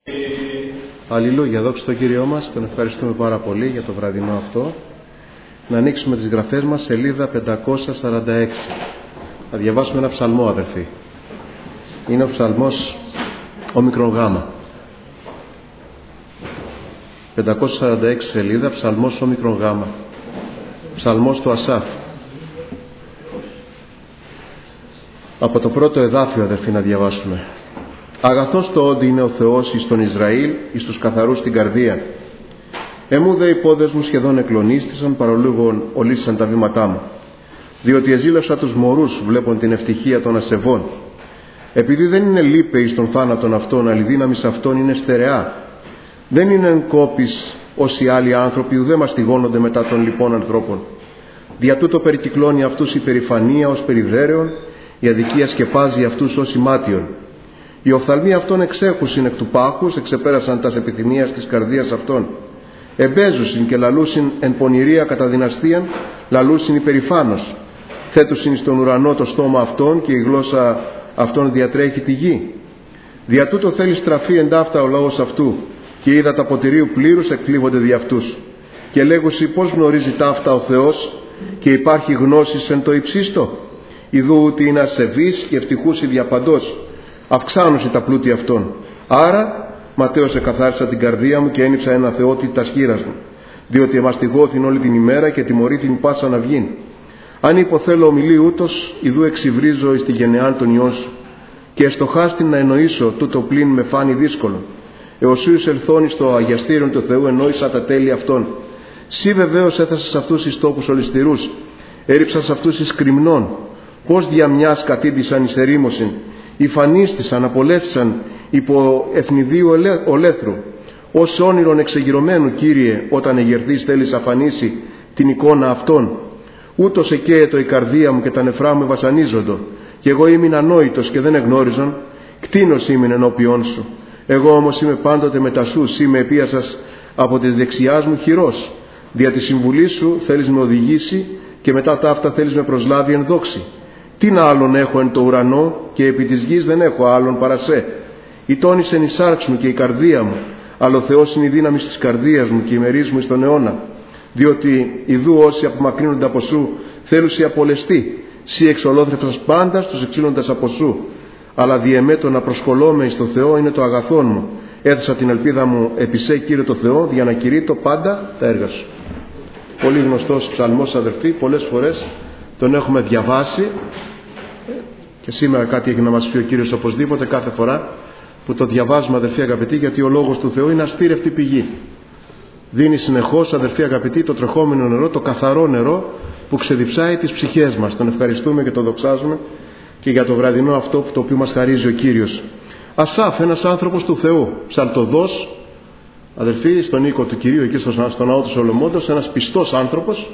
Αλληλούια, δόξα τω Κύριό μας, τον ευχαριστούμε πάρα πολύ για το βραδινό αυτό. Να ανοίξουμε τις γραφές μας, σελίδα 546. Θα διαβάσουμε ένα ψαλμό, αδερφοί. Είναι ο ψαλμός όμικρον γάμα. 546 σελίδα, ψαλμός όμικρον γάμα. Ψαλμός του Ασάφ. Από το πρώτο εδάφιο, αδερφοί, να διαβάσουμε. Αγαθός το όντι είναι ο Θεός εις τον Ισραήλ, εις τους καθαρούς την καρδία. Εμού δε οι πόδες μου σχεδόν εκλονίστησαν, παρολίγων ολίσσαν τα βήματά μου. Διότι εζήλωσα τους μωρούς, βλέπουν την ευτυχία των ασεβών. Επειδή δεν είναι λύπε εις τον θάνατον αυτών, αλλά η δύναμη αυτών είναι στερεά. Δεν είναι εν κόπης όσοι άλλοι άνθρωποι, ουδέ μαστιγώνονται μετά των λοιπών ανθρώπων. Δια τούτο περικυκλώνει αυτούς η περηφανία ως περιδέρεων, η αδικία σκεπάζει αυτούς ως ημάτιον. Οι οφθαλμοί αυτών εξέχουσιν εκ του πάχους, εξεπέρασαν τας επιθυμίας της καρδίας αυτών. Εμπέζουσιν και λαλούσιν εν πονηρία κατά δυναστείαν, λαλούσιν υπερηφάνος. Θέτουσιν στον ουρανό το στόμα αυτών και η γλώσσα αυτών διατρέχει τη γη. Δια τούτο θέλει στραφεί εντάφτα ο λαός αυτού, και είδα τα ποτηρίου πλήρους εκκλείβονται δι' αυτούς. Και λέγουσι πώς γνωρίζει ταύτα ο Θεός, και υπάρχει γνώσης εν το υψίστο. Ιδού ότι είναι ασεβής και ευτυχούς διαπαντός. Αυξάνωση τα πλούτη αυτών. Άρα, Ματέος εκαθάρισα την καρδία μου και ένιψα ένα θεότη τας χείρας μου. Διότι εμαστιγώθην όλη την ημέρα και τιμωρήθην πάσα να βγήν. Αν υποθέλω ομιλεί ούτως, ιδού εξυβρίζω εις τη γενεάν των ιών σου. Και εστοχάστην να εννοήσω, τούτο πλην με φάνη δύσκολο. Εωσίους ελθώνει στο αγιαστήριον του Θεού, ενόησα τα τέλη αυτών. Σύ βεβαίως έθασες αυτούς εις τόπους ολισθηρούς, έριψας αυτούς εις κρυμνών. Πώς δια μιας κατήντησαν εις ερήμωσιν, υφανίστησαν, απολέθησαν υπό ευνηδίου ολέθρου. Ως όνειρον εξεγυρωμένου, Κύριε, όταν εγερθείς θέλεις αφανίσει την εικόνα αυτών. Ούτως εκαίετο η καρδία μου και τα νεφρά μου βασανίζοντο. Και εγώ ήμουν ανόητος και δεν εγνώριζον, κτήνος ήμουν ενώπιόν σου. Εγώ όμως είμαι πάντοτε μετά σου, σύ με επίασας από της δεξιάς μου χειρός. Δια τη συμβουλή σου θέλεις με οδηγήσει και μετά ταύτα θέλεις με προσλάβει εν δόξη. Τιν άλλον έχω εν το ουρανό και επί της γης δεν έχω άλλον παρά σε. Ητώνησεν η σάρξ μου και η καρδία μου, αλλά ο Θεός είναι η δύναμη της καρδίας μου και η μερίς μου στον αιώνα. Διότι ιδού όσοι απομακρύνονται από σου θέλουσι απολεστεί, σύ εξολόθρευσας πάντα τους εξήλοντας από σου. Αλλά διεμέ το να προσκολώμαι εις το Θεό είναι το αγαθόν μου. Έθεσα την ελπίδα μου επί σε, Κύριε το Θεό, για να κηρύττω πάντα τα έργα σου. Πολύ γνωστός ψαλμός, αδερφοί, πολλές φορές τον έχουμε διαβάσει και σήμερα κάτι έχει να μας πει ο Κύριος οπωσδήποτε κάθε φορά που το διαβάζουμε, αδερφοί αγαπητοί, γιατί ο λόγος του Θεού είναι αστήρευτη πηγή. Δίνει συνεχώς, αδερφοί αγαπητοί, το τρεχόμενο νερό, το καθαρό νερό που ξεδιψάει τις ψυχές μας. Τον ευχαριστούμε και τον δοξάζουμε και για το βραδινό αυτό το οποίο μας χαρίζει ο Κύριος. Ασάφ, ένας άνθρωπος του Θεού, ψαλτοδός, αδερφοί, στον οίκο του Κυρίου, εκεί στο ναό του Σολομώντος, ένας πιστός άνθρωπος,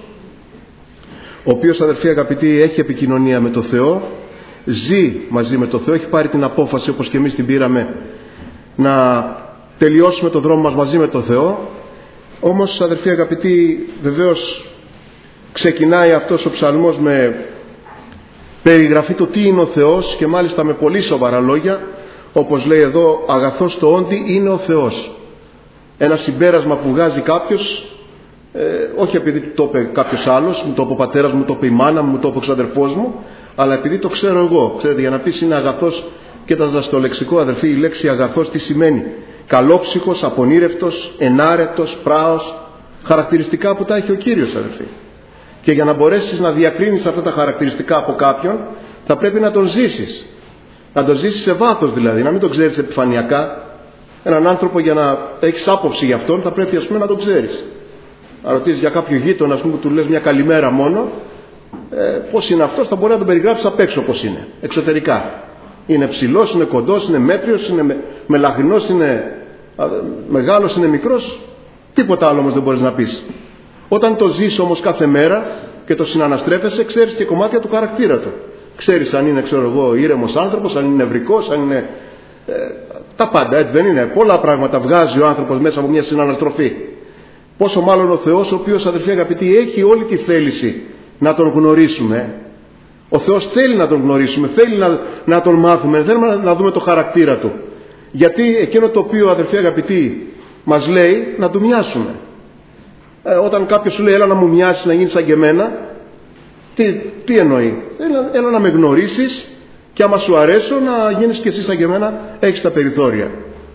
ο οποίος, αδερφοί αγαπητοί, έχει επικοινωνία με το Θεό, ζει μαζί με το Θεό, έχει πάρει την απόφαση, όπως και εμείς την πήραμε, να τελειώσουμε το δρόμο μας μαζί με το Θεό. Όμως, αδερφοί αγαπητοί, βεβαίως ξεκινάει αυτός ο ψαλμός με περιγραφή του τι είναι ο Θεός και μάλιστα με πολύ σοβαρά λόγια, όπως λέει εδώ, αγαθός το όντι είναι ο Θεός. Ένα συμπέρασμα που βγάζει κάποιος, όχι επειδή το είπε κάποιος άλλος, μου το είπε ο πατέρας μου, το είπε η μάνα μου, το είπε ο ξαδερφός μου, αλλά επειδή το ξέρω εγώ. Ξέρετε, για να πεις είναι αγαθός, κοίταζα στο λεξικό, αδερφοί, η λέξη αγαθός τι σημαίνει? Καλόψυχος, απονήρευτος, ενάρετος, πράος, χαρακτηριστικά που τα έχει ο Κύριος, αδερφοί. Και για να μπορέσεις να διακρίνεις αυτά τα χαρακτηριστικά από κάποιον, θα πρέπει να τον ζήσεις. Να τον ζήσεις σε βάθος δηλαδή, να μην τον ξέρεις επιφανειακά. Έναν άνθρωπο, για να έχεις άποψη για αυτόν, θα πρέπει, ας πούμε, να τον ξέρεις. Να ρωτήσεις για κάποιο γείτονα, ας πούμε, που του λες μια καλημέρα μόνο, πώς είναι αυτός, θα μπορεί να τον περιγράψεις απ' έξω πώς είναι, εξωτερικά. Είναι ψηλός, είναι κοντός, είναι μέτριος, είναι μελαχρινός, είναι μεγάλος, είναι μικρός. Τίποτα άλλο όμως δεν μπορείς να πεις. Όταν το ζεις όμως κάθε μέρα και το συναναστρέφεσαι, ξέρεις και κομμάτια του χαρακτήρα του. Ξέρεις αν είναι, ξέρω εγώ, ήρεμος άνθρωπος, αν είναι νευρικός, αν είναι. Τα πάντα, έτσι δεν είναι? Πολλά πράγματα βγάζει ο άνθρωπος μέσα από μια συναναστροφή. Πόσο μάλλον ο Θεός, ο οποίος, αδερφοί αγαπητοί, έχει όλη τη θέληση να τον γνωρίσουμε. Ο Θεός θέλει να τον γνωρίσουμε, θέλει να τον μάθουμε, θέλουμε να δούμε το χαρακτήρα του. Γιατί εκείνο το οποίο, αδερφοί αγαπητοί, μας λέει να του μοιάσουμε. Όταν κάποιος σου λέει έλα να μου μοιάσεις, να γίνεις σαν και εμένα, τι εννοεί? Έλα να με γνωρίσεις και άμα σου αρέσω να γίνεις και εσύ σαν και εμένα, έχεις τα περιθώρια.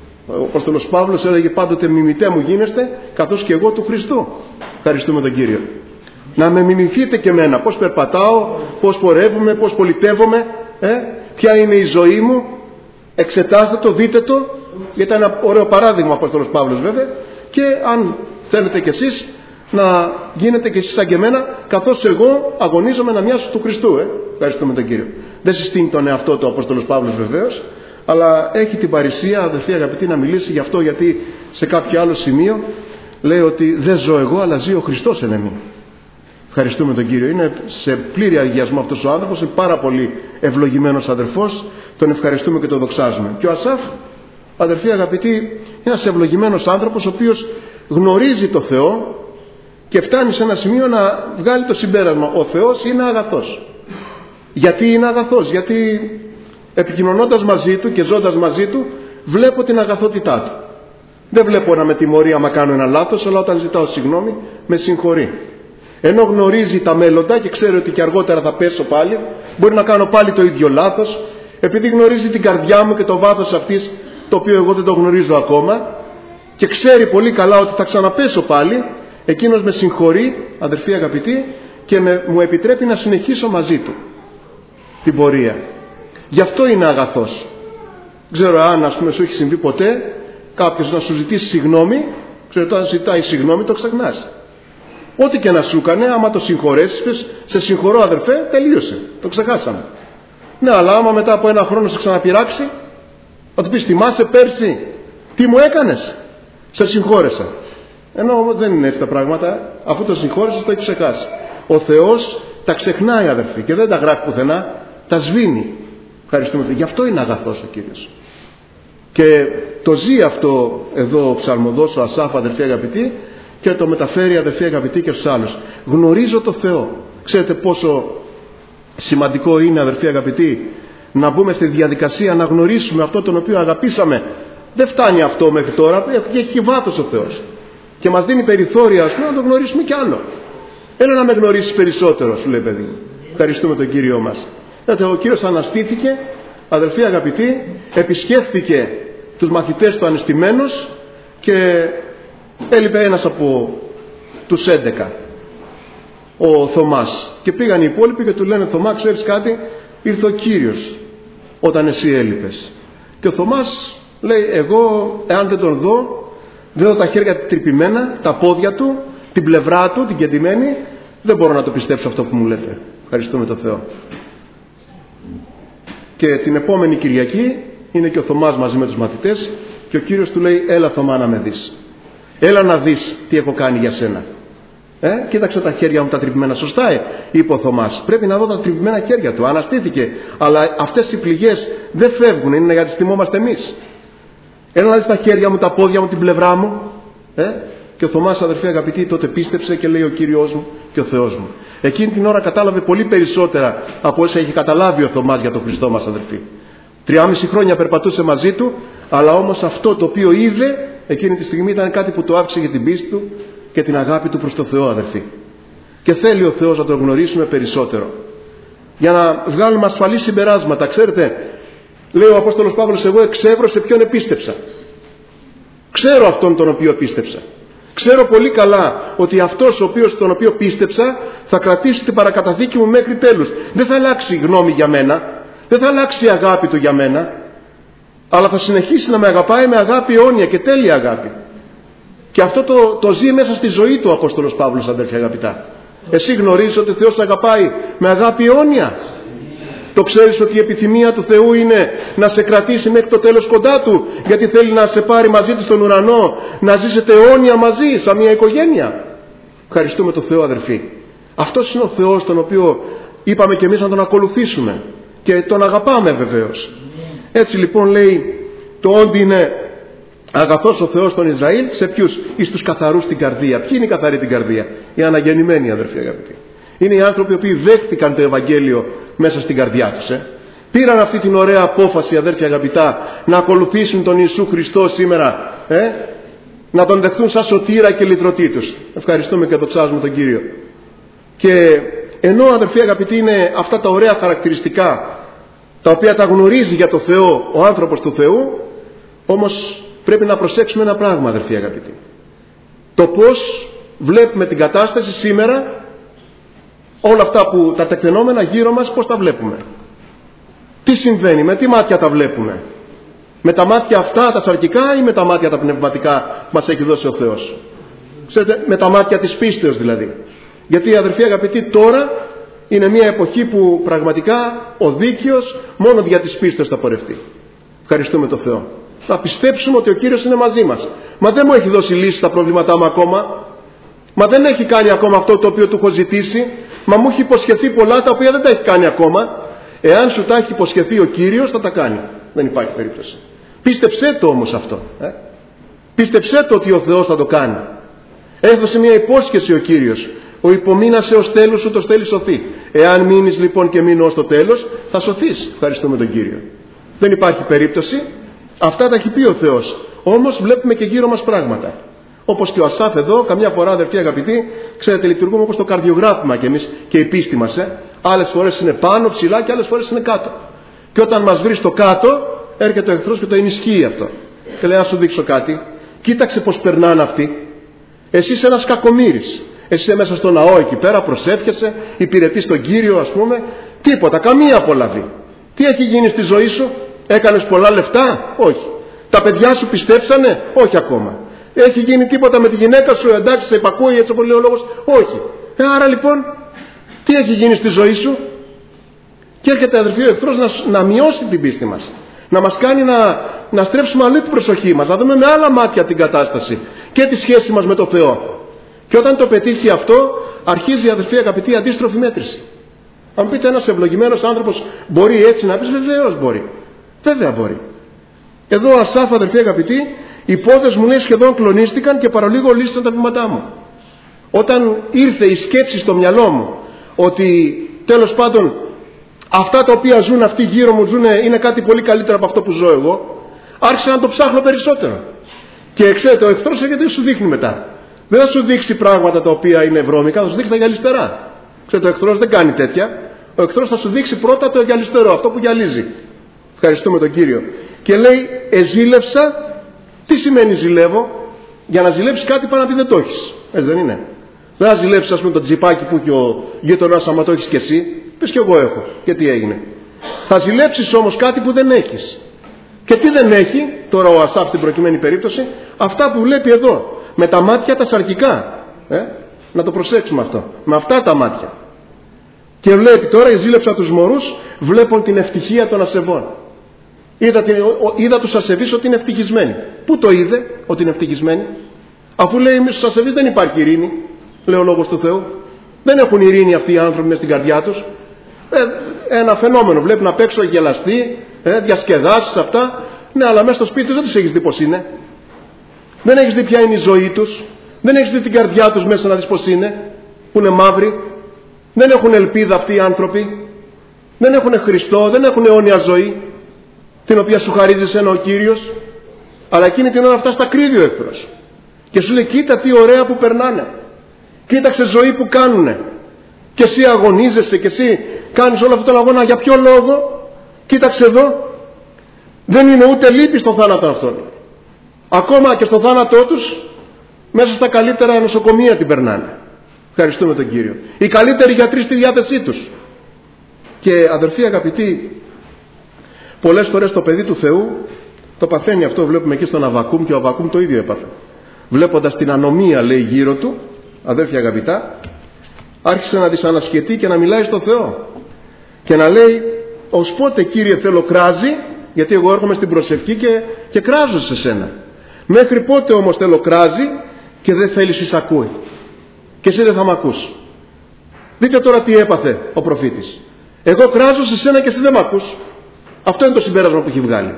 Ο Απόστολος Παύλος έλεγε πάντοτε μιμητέ μου γίνεστε καθώς και εγώ του Χριστού. Ευχαριστούμε τον Κύριο. Να με μιμηθείτε και εμένα, πώς περπατάω, πώς πορεύομαι, πώς πολιτεύομαι, ποια είναι η ζωή μου. Εξετάστε το, δείτε το, γιατί είναι ένα ωραίο παράδειγμα ο Απόστολος Παύλος βέβαια, και αν θέλετε κι εσείς να γίνετε κι εσείς σαν και εμένα, καθώς εγώ αγωνίζομαι να μοιάσω του Χριστού. Ευχαριστούμε τον Κύριο. Δεν συστήνει τον εαυτό του ο Απόστολος Παύλος βεβαίως, αλλά έχει την παρησία, αδελφοί αγαπητοί, να μιλήσει γι' αυτό, γιατί σε κάποιο άλλο σημείο λέει ότι δεν ζω εγώ, αλλά ζει ο Χριστός εν εμεί. Ευχαριστούμε τον Κύριο. Είναι σε πλήρη αγιασμό αυτός ο άνθρωπος, είναι πάρα πολύ ευλογημένος αδερφός, τον ευχαριστούμε και τον δοξάζουμε. Και ο Ασάφ, αδερφοί αγαπητοί, είναι ένας ευλογημένος άνθρωπος, ο οποίος γνωρίζει το Θεό και φτάνει σε ένα σημείο να βγάλει το συμπέρασμα: ο Θεός είναι αγαθός. Γιατί είναι αγαθός? Γιατί επικοινωνώντας μαζί του και ζώντας μαζί του, βλέπω την αγαθότητά του. Δεν βλέπω να με τιμωρεί άμα κάνω ένα λάθος, αλλά όταν ζητάω συγγνώμη με συγχωρεί. Ενώ γνωρίζει τα μέλλοντα και ξέρει ότι και αργότερα θα πέσω πάλι, μπορεί να κάνω πάλι το ίδιο λάθος, επειδή γνωρίζει την καρδιά μου και το βάθος αυτής, το οποίο εγώ δεν το γνωρίζω ακόμα, και ξέρει πολύ καλά ότι θα ξαναπέσω πάλι, εκείνος με συγχωρεί, αδερφοί αγαπητοί, και μου επιτρέπει να συνεχίσω μαζί του την πορεία. Γι' αυτό είναι αγαθός. Δεν ξέρω αν, ας πούμε, σου έχει συμβεί ποτέ κάποιος να σου ζητήσει συγγνώμη. Ξέρετε, όταν ζητάει συγγνώμη το ξεχνάς. Ό,τι και να σου έκανε, άμα το συγχωρέσεις, πες σε συγχωρώ αδερφέ, τελείωσε, το ξεχάσαμε. Ναι, αλλά άμα μετά από ένα χρόνο σε ξαναπειράξει, θα του πεις θυμάσαι πέρσι τι μου έκανες? Σε συγχώρεσα. Ενώ όμως δεν είναι έτσι τα πράγματα. Αφού το συγχώρεσες το έχει ξεχάσει. Ο Θεός τα ξεχνάει, αδερφοί, και δεν τα γράφει πουθενά, τα σβήνει. Ευχαριστούμε. Γι' αυτό είναι αγαθός ο Κύριος. Και το ζει αυτό εδώ ο ψαλμοδός, ο Ασάφ, αδερφοί αγαπητοί, και το μεταφέρει, αδερφοί αγαπητοί, και στους άλλους. Γνωρίζω το Θεό. Ξέρετε πόσο σημαντικό είναι, αδερφοί αγαπητοί, να μπούμε στη διαδικασία να γνωρίσουμε αυτό τον οποίο αγαπήσαμε. Δεν φτάνει αυτό μέχρι τώρα, έχει βάθος ο Θεός και μας δίνει περιθώρια, ας πούμε, να το γνωρίσουμε κι άλλο. Έλα να με γνωρίσεις περισσότερο, σου λέει, παιδί μου. Ευχαριστούμε τον Κύριο μας. Ο Κύριος αναστήθηκε, αδελφοί αγαπητοί, επισκέφθηκε τους μαθητές του ανεστημένους και έλειπε ένας από τους 11, ο Θωμάς, και πήγαν οι υπόλοιποι και του λένε: Θωμά, ξέρεις κάτι, ήρθε ο Κύριος όταν εσύ έλειπες. Και ο Θωμάς λέει: εγώ εάν δεν τον δω, δεν δω τα χέρια τρυπημένα, τα πόδια του, την πλευρά του, την κεντυμένη, δεν μπορώ να το πιστέψω αυτό που μου λέτε. Ευχαριστούμε τον Θεό. Και την επόμενη Κυριακή είναι και ο Θωμάς μαζί με τους μαθητές και ο Κύριος του λέει: έλα Θωμά να με δεις, έλα να δεις τι έχω κάνει για σένα. Κοίταξε τα χέρια μου τα τρυπημένα. Σωστά, είπε ο Θωμάς, πρέπει να δω τα τρυπημένα χέρια του. Αναστήθηκε, αλλά αυτές οι πληγές δεν φεύγουν, είναι για τις θυμόμαστε εμείς. Έλα να δεις τα χέρια μου, τα πόδια μου, την πλευρά μου. Και ο Θωμάς, αδερφοί αγαπητοί, τότε πίστεψε και λέει: ο Κύριος μου και ο Θεός μου. Εκείνη την ώρα κατάλαβε πολύ περισσότερα από όσα είχε καταλάβει ο Θωμάς για τον Χριστό μας, αδερφοί. 3,5 χρόνια περπατούσε μαζί του, αλλά όμως αυτό το οποίο είδε εκείνη τη στιγμή ήταν κάτι που το άφησε για την πίστη του και την αγάπη του προς το Θεό, αδερφοί. Και θέλει ο Θεός να τον γνωρίσουμε περισσότερο, για να βγάλουμε ασφαλή συμπεράσματα. Ξέρετε, λέει ο Απόστολος Παύλος: εγώ εξεύρω σε ποιον επίστεψα. Ξέρω αυτόν τον οποίο πίστεψα. Ξέρω πολύ καλά ότι αυτός τον οποίο πίστεψα θα κρατήσει την παρακαταθήκη μου μέχρι τέλους. Δεν θα αλλάξει γνώμη για μένα, δεν θα αλλάξει η αγάπη του για μένα, αλλά θα συνεχίσει να με αγαπάει με αγάπη αιώνια και τέλεια αγάπη. Και αυτό το ζει μέσα στη ζωή του ο Απόστολος Παύλος, αδέρφια αγαπητά. Εσύ γνωρίζεις ότι ο Θεός αγαπάει με αγάπη αιώνια? Το ξέρεις ότι η επιθυμία του Θεού είναι να σε κρατήσει μέχρι το τέλος κοντά του, γιατί θέλει να σε πάρει μαζί του στον ουρανό, να ζήσετε αιώνια μαζί σαν μια οικογένεια? Ευχαριστούμε τον Θεό, αδερφοί. Αυτός είναι ο Θεός τον οποίο είπαμε και εμείς να τον ακολουθήσουμε και τον αγαπάμε βεβαίως. Έτσι λοιπόν λέει το όντι είναι αγαθός ο Θεός των Ισραήλ σε ποιους? Εις τους καθαρούς την καρδία. Ποιοι είναι οι καθαροί την καρδία? Οι αναγεννημένοι, αδερφοί αγαπητοί. Είναι οι άνθρωποι οι οποίοι δέχτηκαν το Ευαγγέλιο μέσα στην καρδιά τους. Πήραν αυτή την ωραία απόφαση, αδέρφια αγαπητά, να ακολουθήσουν τον Ιησού Χριστό σήμερα, να τον δεχθούν σαν σωτήρα και λυτρωτή τους. Ευχαριστούμε και δοξάζουμε τον Κύριο. Και ενώ, αδερφοί αγαπητοί, είναι αυτά τα ωραία χαρακτηριστικά τα οποία τα γνωρίζει για το Θεό ο άνθρωπος του Θεού, όμως πρέπει να προσέξουμε ένα πράγμα, αδερφοί αγαπητοί. Το πώς βλέπουμε την κατάσταση σήμερα, όλα αυτά που τα τεκτενόμενα γύρω μας, πώς τα βλέπουμε. Τι συμβαίνει, με τι μάτια τα βλέπουμε. Με τα μάτια αυτά τα σαρκικά ή με τα μάτια τα πνευματικά που μας έχει δώσει ο Θεός. Ξέρετε, με τα μάτια της πίστεως δηλαδή. Γιατί, αδερφοί αγαπητοί, τώρα είναι μια εποχή που πραγματικά ο δίκαιος μόνο δια της πίστεως θα πορευτεί. Ευχαριστούμε τον Θεό. Θα πιστέψουμε ότι ο Κύριος είναι μαζί μας. Μα δεν μου έχει δώσει λύση στα προβλήματά μου ακόμα. Μα δεν έχει κάνει ακόμα αυτό το οποίο του έχω ζητήσει. Μα μου έχει υποσχεθεί πολλά τα οποία δεν τα έχει κάνει ακόμα. Εάν σου τα έχει υποσχεθεί ο Κύριος, θα τα κάνει. Δεν υπάρχει περίπτωση. Πίστεψέ το όμως αυτό. Πίστεψέ το ότι ο Θεός θα το κάνει. Έδωσε μια υπόσχεση ο Κύριος. Ο υπομείνας έως τέλους ούτως θέλει σωθεί. Εάν μείνεις λοιπόν και μείνω ως το τέλος, θα σωθείς. Ευχαριστούμε τον Κύριο. Δεν υπάρχει περίπτωση. Αυτά τα έχει πει ο Θεός. Όμως βλέπουμε και γύρω μας πράγματα. Όπως και ο Ασάφ εδώ, καμιά φορά, αδερφοί αγαπητοί, ξέρετε, λειτουργούμε όπως το καρδιογράφημα κι εμείς και η πίστη μας. Άλλες φορές είναι πάνω, ψηλά και άλλες φορές είναι κάτω. Και όταν μας βρει στο κάτω, έρχεται ο εχθρός και το ενισχύει αυτό. Και λέει: να σου δείξω κάτι. Κοίταξε πώς περνάνε αυτοί. Εσύ είσαι ένας κακομοίρης. Εσύ είσαι μέσα στο ναό εκεί πέρα, προσεύχεσαι, υπηρετείς τον Κύριο, ας πούμε. Τίποτα, καμία απολαβή. Τι έχει γίνει στη ζωή σου? Έκανες πολλά λεφτά? Όχι. Τα παιδιά σου πιστέψανε? Όχι ακόμα. Έχει γίνει τίποτα με τη γυναίκα σου? Εντάξει, σε υπακούει, έτσι όπως λέει ο λόγος? Όχι. Άρα λοιπόν, τι έχει γίνει στη ζωή σου? Και έρχεται, αδερφοί, ο εχθρός να μειώσει την πίστη μας. Να μας κάνει να στρέψουμε αλλού την προσοχή μας, να δούμε με άλλα μάτια την κατάσταση και τη σχέση μας με το Θεό. Και όταν το πετύχει αυτό, αρχίζει, αδερφοί αγαπητοί, αντίστροφη μέτρηση. Αν πείτε, ένας ευλογημένος άνθρωπος μπορεί έτσι να πεις? Βεβαίως μπορεί. Βέβαια μπορεί. Εδώ ο Ασάφ, αδερφοί αγαπητοί, οι πόδες μου, λέει, σχεδόν κλονίστηκαν και παρολίγο λύσαν τα βήματά μου. Όταν ήρθε η σκέψη στο μυαλό μου ότι τέλος πάντων αυτά τα οποία ζουν αυτοί γύρω μου είναι κάτι πολύ καλύτερο από αυτό που ζω εγώ, άρχισα να το ψάχνω περισσότερο. Και ξέρετε, ο εχθρός έρχεται σου δείχνει μετά. Δεν θα σου δείξει πράγματα τα οποία είναι βρώμικα, θα σου δείξει τα γυαλιστερά. Ξέρετε, ο εχθρός δεν κάνει τέτοια. Ο εχθρός θα σου δείξει πρώτα το γυαλιστερό, αυτό που γυαλίζει. Ευχαριστούμε τον Κύριο. Και λέει: εζήλευσα. Τι σημαίνει ζηλεύω? Για να ζηλέψεις κάτι πάνω να πει δεν το έχεις. Έτσι δεν είναι? Δεν θα ζηλέψεις, ας πούμε, το τζιπάκι που έχει ο γείτονας, άμα το έχεις και εσύ. Πες και εγώ έχω. Και τι έγινε? Θα ζηλέψεις όμως κάτι που δεν έχεις. Και τι δεν έχει τώρα ο Ασάφ στην προκειμένη περίπτωση? Αυτά που βλέπει εδώ, με τα μάτια τα σαρκικά. Να το προσέξουμε αυτό. Με αυτά τα μάτια. Και βλέπει τώρα, ζήλεψα τους μωρούς, βλέπουν την ευτυχία των ασεβών. Είδα τους ασεβείς ότι είναι ευτυχισμένοι. Πού το είδε ότι είναι ευτυχισμένοι? Αφού λέει στους ασεβείς δεν υπάρχει ειρήνη, λέει ο λόγος του Θεού. Δεν έχουν ειρήνη αυτοί οι άνθρωποι μες στην καρδιά τους. Ένα φαινόμενο, βλέπουν απ' έξω γελαστοί, διασκεδάσεις αυτά. Ναι, αλλά μέσα στο σπίτι δεν τους έχεις δει πως είναι. Δεν έχεις δει ποια είναι η ζωή τους. Δεν έχεις δει την καρδιά τους μέσα να δεις πως είναι, που είναι μαύρη. Δεν έχουν ελπίδα αυτοί οι άνθρωποι. Δεν έχουν Χριστό, δεν έχουν αιώνια ζωή, την οποία σου χαρίζει εσένα ο Κύριος. Αλλά εκείνη την ώρα αυτά στα κρύβει ο εχθρός και σου λέει: κοίτα τι ωραία που περνάνε, κοίταξε ζωή που κάνουνε, και εσύ αγωνίζεσαι και εσύ κάνεις όλο αυτόν τον αγώνα. Για ποιο λόγο? Κοίταξε εδώ, δεν είναι ούτε λύπη στο θάνατο αυτόν. Ακόμα και στο θάνατό τους, μέσα στα καλύτερα νοσοκομεία την περνάνε. Ευχαριστούμε τον Κύριο. Οι καλύτεροι γιατροί στη διάθεσή τους. Και αδερφοί αγαπητοί, πολλές φορές το παιδί του Θεού το παθαίνει αυτό. Βλέπουμε εκεί στον Αββακούμ, και ο Αββακούμ το ίδιο έπαθε. Βλέποντας την ανομία, λέει, γύρω του, αδέρφια αγαπητά, άρχισε να δυσανασχετεί και να μιλάει στο Θεό και να λέει: ως πότε, Κύριε, θέλω κράζι? Γιατί εγώ έρχομαι στην προσευχή και κράζω σε σένα. Μέχρι πότε όμως θέλω κράζι και δεν θέλεις εισακούει? Και εσύ δεν θα μ' ακούς. Δείτε τώρα τι έπαθε ο προφήτης. Εγώ κράζω σε σένα και εσύ δεν μ' ακούς. Αυτό είναι το συμπέρασμα που έχει βγάλει.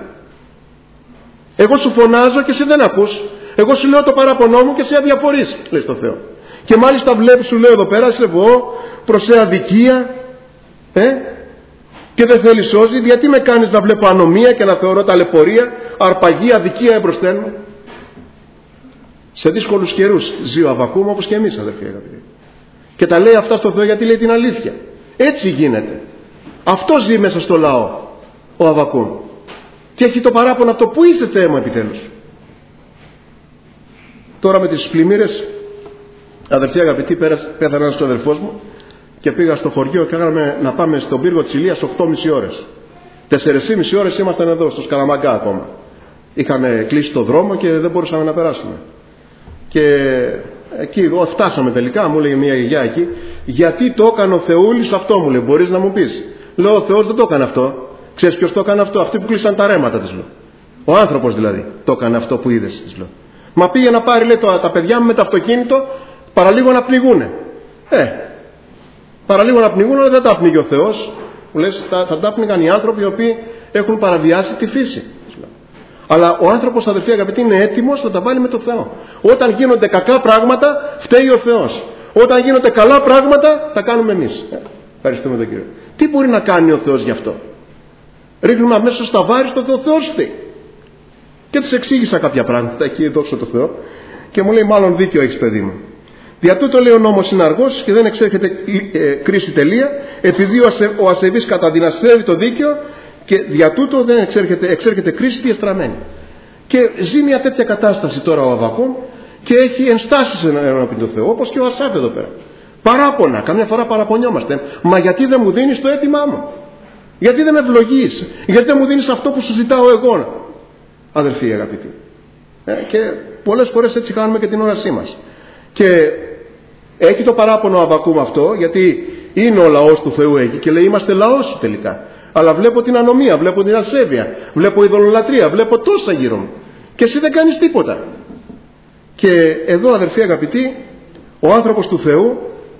Εγώ σου φωνάζω και εσύ δεν ακούς. Εγώ σου λέω το παραπονό μου και εσύ αδιαφορείς, λέει στο Θεό. Και μάλιστα βλέπεις, σου λέω εδώ πέρα, σε βγω προς αδικία, και δεν θέλει σώζει, γιατί με κάνεις να βλέπω ανομία και να θεωρώ ταλαιπωρία, αρπαγή, αδικία εμπροσθέν μου? Σε δύσκολους καιρούς ζει ο Αββακούμ, όπως και εμείς, αδερφοί αγαπητοί. Και τα λέει αυτά στο Θεό, γιατί λέει την αλήθεια. Έτσι γίνεται. Αυτό ζει μέσα στο λαό ο Αββακούμ. Και έχει το παράπονο αυτό, πού είσαι Θεέ μου επιτέλους? Τώρα με τις πλημμύρες, αδερφοί αγαπητοί, πέθανε ένας αδερφός μου και πήγα στο χωριό και έκαναμε να πάμε στον πύργο της Ηλίας 8,5 ώρες. 4,5 ώρες ήμασταν εδώ στο Σκαλαμαγκά ακόμα. Είχαν κλείσει το δρόμο και δεν μπορούσαμε να περάσουμε. Και εκεί φτάσαμε τελικά, μου λέει μια γιαγιά εκεί, γιατί το έκανε ο Θεούλης αυτό, μου λέει, μπορείς να μου πεις? Λέω, ο Θεός δεν το έκανε αυτό. Ξέρεις ποιος το έκανε αυτό? Αυτοί που κλείσαν τα ρέματα, της λέω. Ο άνθρωπος δηλαδή το έκανε αυτό που είδες, της λέω. Μα πήγε να πάρει, λέει, τα παιδιά μου με το αυτοκίνητο, παραλίγο να πνιγούνε. Παραλίγο να πνιγούν, αλλά δεν τα πνίγει ο Θεός. Μου λες, θα τα πνίγαν οι άνθρωποι οι οποίοι έχουν παραβιάσει τη φύση. Αλλά ο άνθρωπος, αδελφοί αγαπητοί, είναι έτοιμος να τα βάλει με το Θεό. Όταν γίνονται κακά πράγματα, φταίει ο Θεός. Όταν γίνονται καλά πράγματα, τα κάνουμε εμείς. Ευχαριστούμε τον Κύριο. Τι μπορεί να κάνει ο Θεός γι' αυτό? Ρίχνουμε αμέσως στα βάρη στο Θεό, Θεός φταίει. Και τους εξήγησα κάποια πράγματα εκεί, δόξα τω Θεώ, και μου λέει, μάλλον δίκιο έχεις, παιδί μου. Δια τούτο, λέει, ο νόμος είναι αργός και δεν εξέρχεται κρίση τελεία, επειδή ο ασεβής καταδυναστεύει το δίκαιο, και δια τούτο δεν εξέρχεται κρίση διαστραμμένη. Και ζει μια τέτοια κατάσταση τώρα ο Αββακούμ και έχει ενστάσεις ενώπιον του Θεού, όπως και ο Ασάφ εδώ πέρα. Παράπονα, καμιά φορά παραπονιόμαστε. Μα γιατί δεν μου δίνεις το αίτημά μου? Γιατί δεν με ευλογείς? Γιατί δεν μου δίνεις αυτό που σου ζητάω εγώ? Αδελφοί αγαπητοί. Και πολλές φορές έτσι κάνουμε και την όρασή μας. Και έχει το παράπονο ο Αββακούμ αυτό, γιατί είναι ο λαός του Θεού εκεί και λέει, είμαστε λαός σου τελικά. Αλλά βλέπω την ανομία, βλέπω την ασέβεια, βλέπω ειδωλολατρία, βλέπω τόσα γύρω μου. Και εσύ δεν κάνεις τίποτα. Και εδώ, αδελφοί αγαπητοί, ο άνθρωπος του Θεού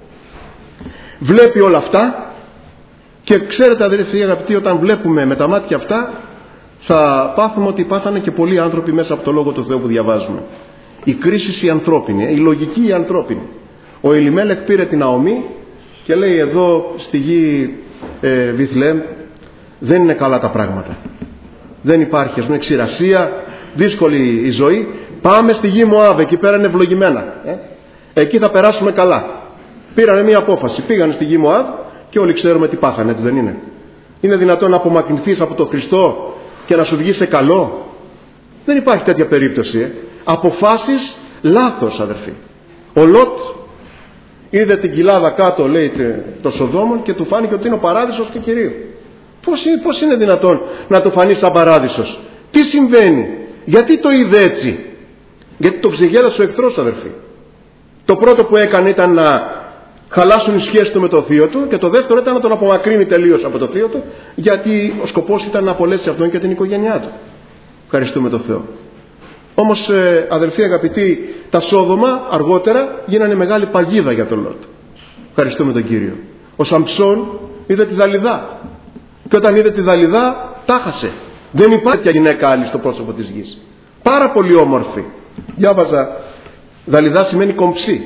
βλέπει όλα αυτά. Και ξέρετε, αδελφοί αγαπητοί, όταν βλέπουμε με τα μάτια αυτά, θα πάθουμε ότι πάθανε και πολλοί άνθρωποι μέσα από το Λόγο του Θεού που διαβάζουμε. Η κρίση η ανθρώπινη, η λογική η ανθρώπινη. Ο Ελιμέλεκ πήρε την Ναομή και λέει, εδώ στη γη Βιθλεέμ δεν είναι καλά τα πράγματα. Δεν υπάρχει, ας πούμε, ξηρασία, δύσκολη η ζωή. Πάμε στη γη Μωάβ, εκεί πέρα είναι ευλογημένα. Εκεί θα περάσουμε καλά. Πήρανε μια απόφαση, πήγανε στη γη Μωάβ και όλοι ξέρουμε τι πάθανε, έτσι δεν είναι? Είναι δυνατόν να απομακρυνθείς από τον Χριστό και να σου βγει σε καλό? Δεν υπάρχει τέτοια περίπτωση. Αποφάσεις λάθος, αδερφοί. Ο Λότ είδε την κοιλάδα κάτω, λέει, το Σοδόμων και του φάνηκε ότι είναι ο παράδεισος του Κυρίου. Πώς είναι δυνατόν να το φανεί σαν παράδεισος? Τι συμβαίνει? Γιατί το είδε έτσι? Γιατί το ξεγέλασε ο εχθρός, αδερφοί. Το πρώτο που έκανε ήταν να χαλάσουν οι σχέσεις του με το θείο του, και το δεύτερο ήταν να τον απομακρύνει τελείως από το θείο του, γιατί ο σκοπός ήταν να απολέσει αυτόν και την οικογένειά του. Ευχαριστούμε τον Θεό. Όμως, αδελφοί αγαπητοί, τα Σόδομα αργότερα γίνανε μεγάλη παγίδα για τον Λότ. Ευχαριστούμε τον Κύριο. Ο Σαμψόν είδε τη Δαλιδά, και όταν είδε τη Δαλιδά τάχασε. Δεν υπάρχει τέτοια γυναίκα άλλη στο πρόσωπο της γης. Πάρα πολύ όμορφη. Διάβαζα, Δαλιδά σημαίνει κομψή.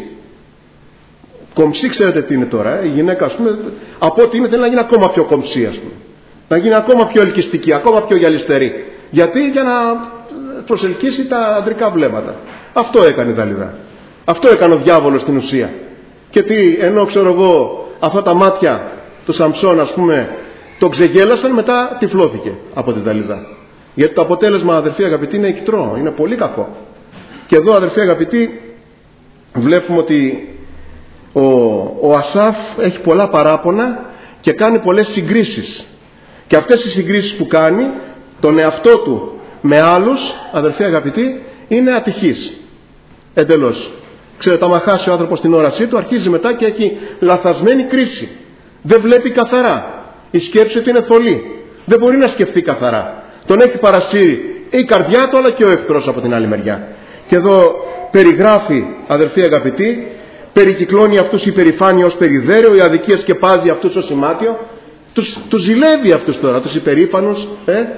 Κομψή, ξέρετε τι είναι τώρα? Η γυναίκα, ας πούμε, από ό,τι είναι, θέλει να γίνει ακόμα πιο κομψή, ας πούμε. Να γίνει ακόμα πιο ελκυστική, ακόμα πιο γυαλιστερή. Γιατί? Για να προσελκύσει τα ανδρικά βλέμματα. Αυτό έκανε η Δαλιδά. Αυτό έκανε ο διάβολος στην ουσία. Και τι, ενώ ξέρω εγώ, αυτά τα μάτια του Σαμψόν, ας πούμε, το ξεγέλασαν, μετά τυφλώθηκε από την Δαλιδά. Γιατί το αποτέλεσμα, αδερφοί αγαπητοί, είναι ικτρό, είναι πολύ κακό. Και εδώ, αδερφοί αγαπητοί, βλέπουμε ότι ο Ασάφ έχει πολλά παράπονα και κάνει πολλές συγκρίσεις. Και αυτές οι συγκρίσεις που κάνει, τον εαυτό του με άλλους, αδερφοί αγαπητοί, είναι ατυχής. Εντελώς. Ξέρετε, άμα χάσει ο άνθρωπος την όρασή του, αρχίζει μετά και έχει λαθασμένη κρίση. Δεν βλέπει καθαρά. Η σκέψη του είναι θολή. Δεν μπορεί να σκεφτεί καθαρά. Τον έχει παρασύρει η καρδιά του, αλλά και ο εχθρός από την άλλη μεριά. Και εδώ περιγράφει, αδερφοί αγαπητοί, περικυκλώνει αυτούς η υπερηφάνεια ως περιδέρεο, η αδικία σκεπάζει αυτούς ως σημάτιο. Τους ζηλεύει αυτούς τώρα, τους υπερήφανους,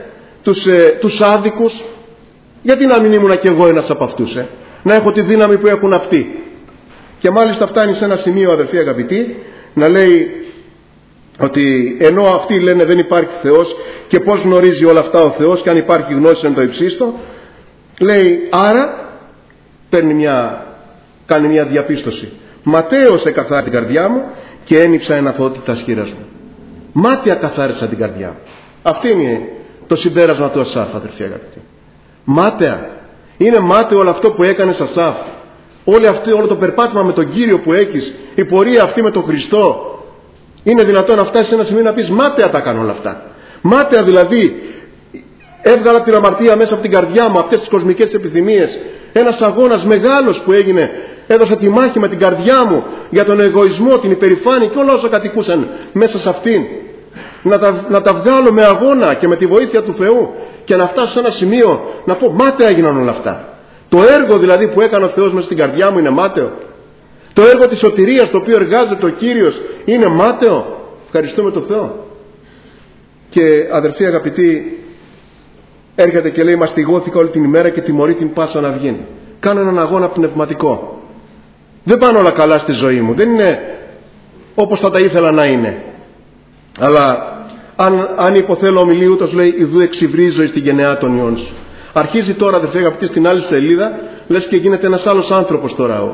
τους άδικους. Γιατί να μην ήμουνα κι εγώ ένας από αυτούς, να έχω τη δύναμη που έχουν αυτοί? Και μάλιστα φτάνει σε ένα σημείο, αδερφοί αγαπητοί, να λέει, ότι ενώ αυτοί λένε δεν υπάρχει Θεός και πώς γνωρίζει όλα αυτά ο Θεός και αν υπάρχει γνώση εν το υψίστο, λέει άρα κάνει μια διαπίστωση. Ματέως εκαθάρισε την καρδιά μου και ένυψα εν αθωότητα σχήρας μου. Μάταια καθάρισα την καρδιά μου. Αυτό είναι το συμπέρασμα του Ασάφ, αδερφοί αγαπητοί. Μάταια. Είναι μάταιο όλο αυτό που έκανες, Ασάφ. Όλο το περπάτημα με τον Κύριο που έχεις, η πορεία αυτή με τον Χριστό. Είναι δυνατόν να φτάσεις σε ένα σημείο να πεις μάταια τα κάνω όλα αυτά? Μάταια δηλαδή έβγαλα την αμαρτία μέσα από την καρδιά μου, αυτές τις κοσμικές επιθυμίες. Ένας αγώνας μεγάλος που έγινε, έδωσα τη μάχη με την καρδιά μου για τον εγωισμό, την υπερηφάνεια και όλα όσα κατοικούσαν μέσα σε αυτήν. Να τα βγάλω με αγώνα και με τη βοήθεια του Θεού και να φτάσω σε ένα σημείο να πω μάταια έγιναν όλα αυτά. Το έργο δηλαδή που έκανε ο Θεός μέσα στην καρδιά μου είναι μάταιο. Το έργο της σωτηρίας το οποίο εργάζεται ο Κύριος είναι μάταιο. Ευχαριστούμε τον Θεό. Και αδερφοί αγαπητοί, έρχεται και λέει μαστιγώθηκα όλη την ημέρα και τιμωρεί την πάσα να βγει. Κάνω έναν αγώνα πνευματικό. Δεν πάνε όλα καλά στη ζωή μου. Δεν είναι όπως θα τα ήθελα να είναι. Αλλά αν υποθέλω ομιλεί ούτως λέει ιδού εξυβρίζω εις την γενεά των ιών σου. Αρχίζει τώρα αδερφοί αγαπητοί στην άλλη σελίδα, λες και γίνεται ένας άλλος άνθρωπος τώρα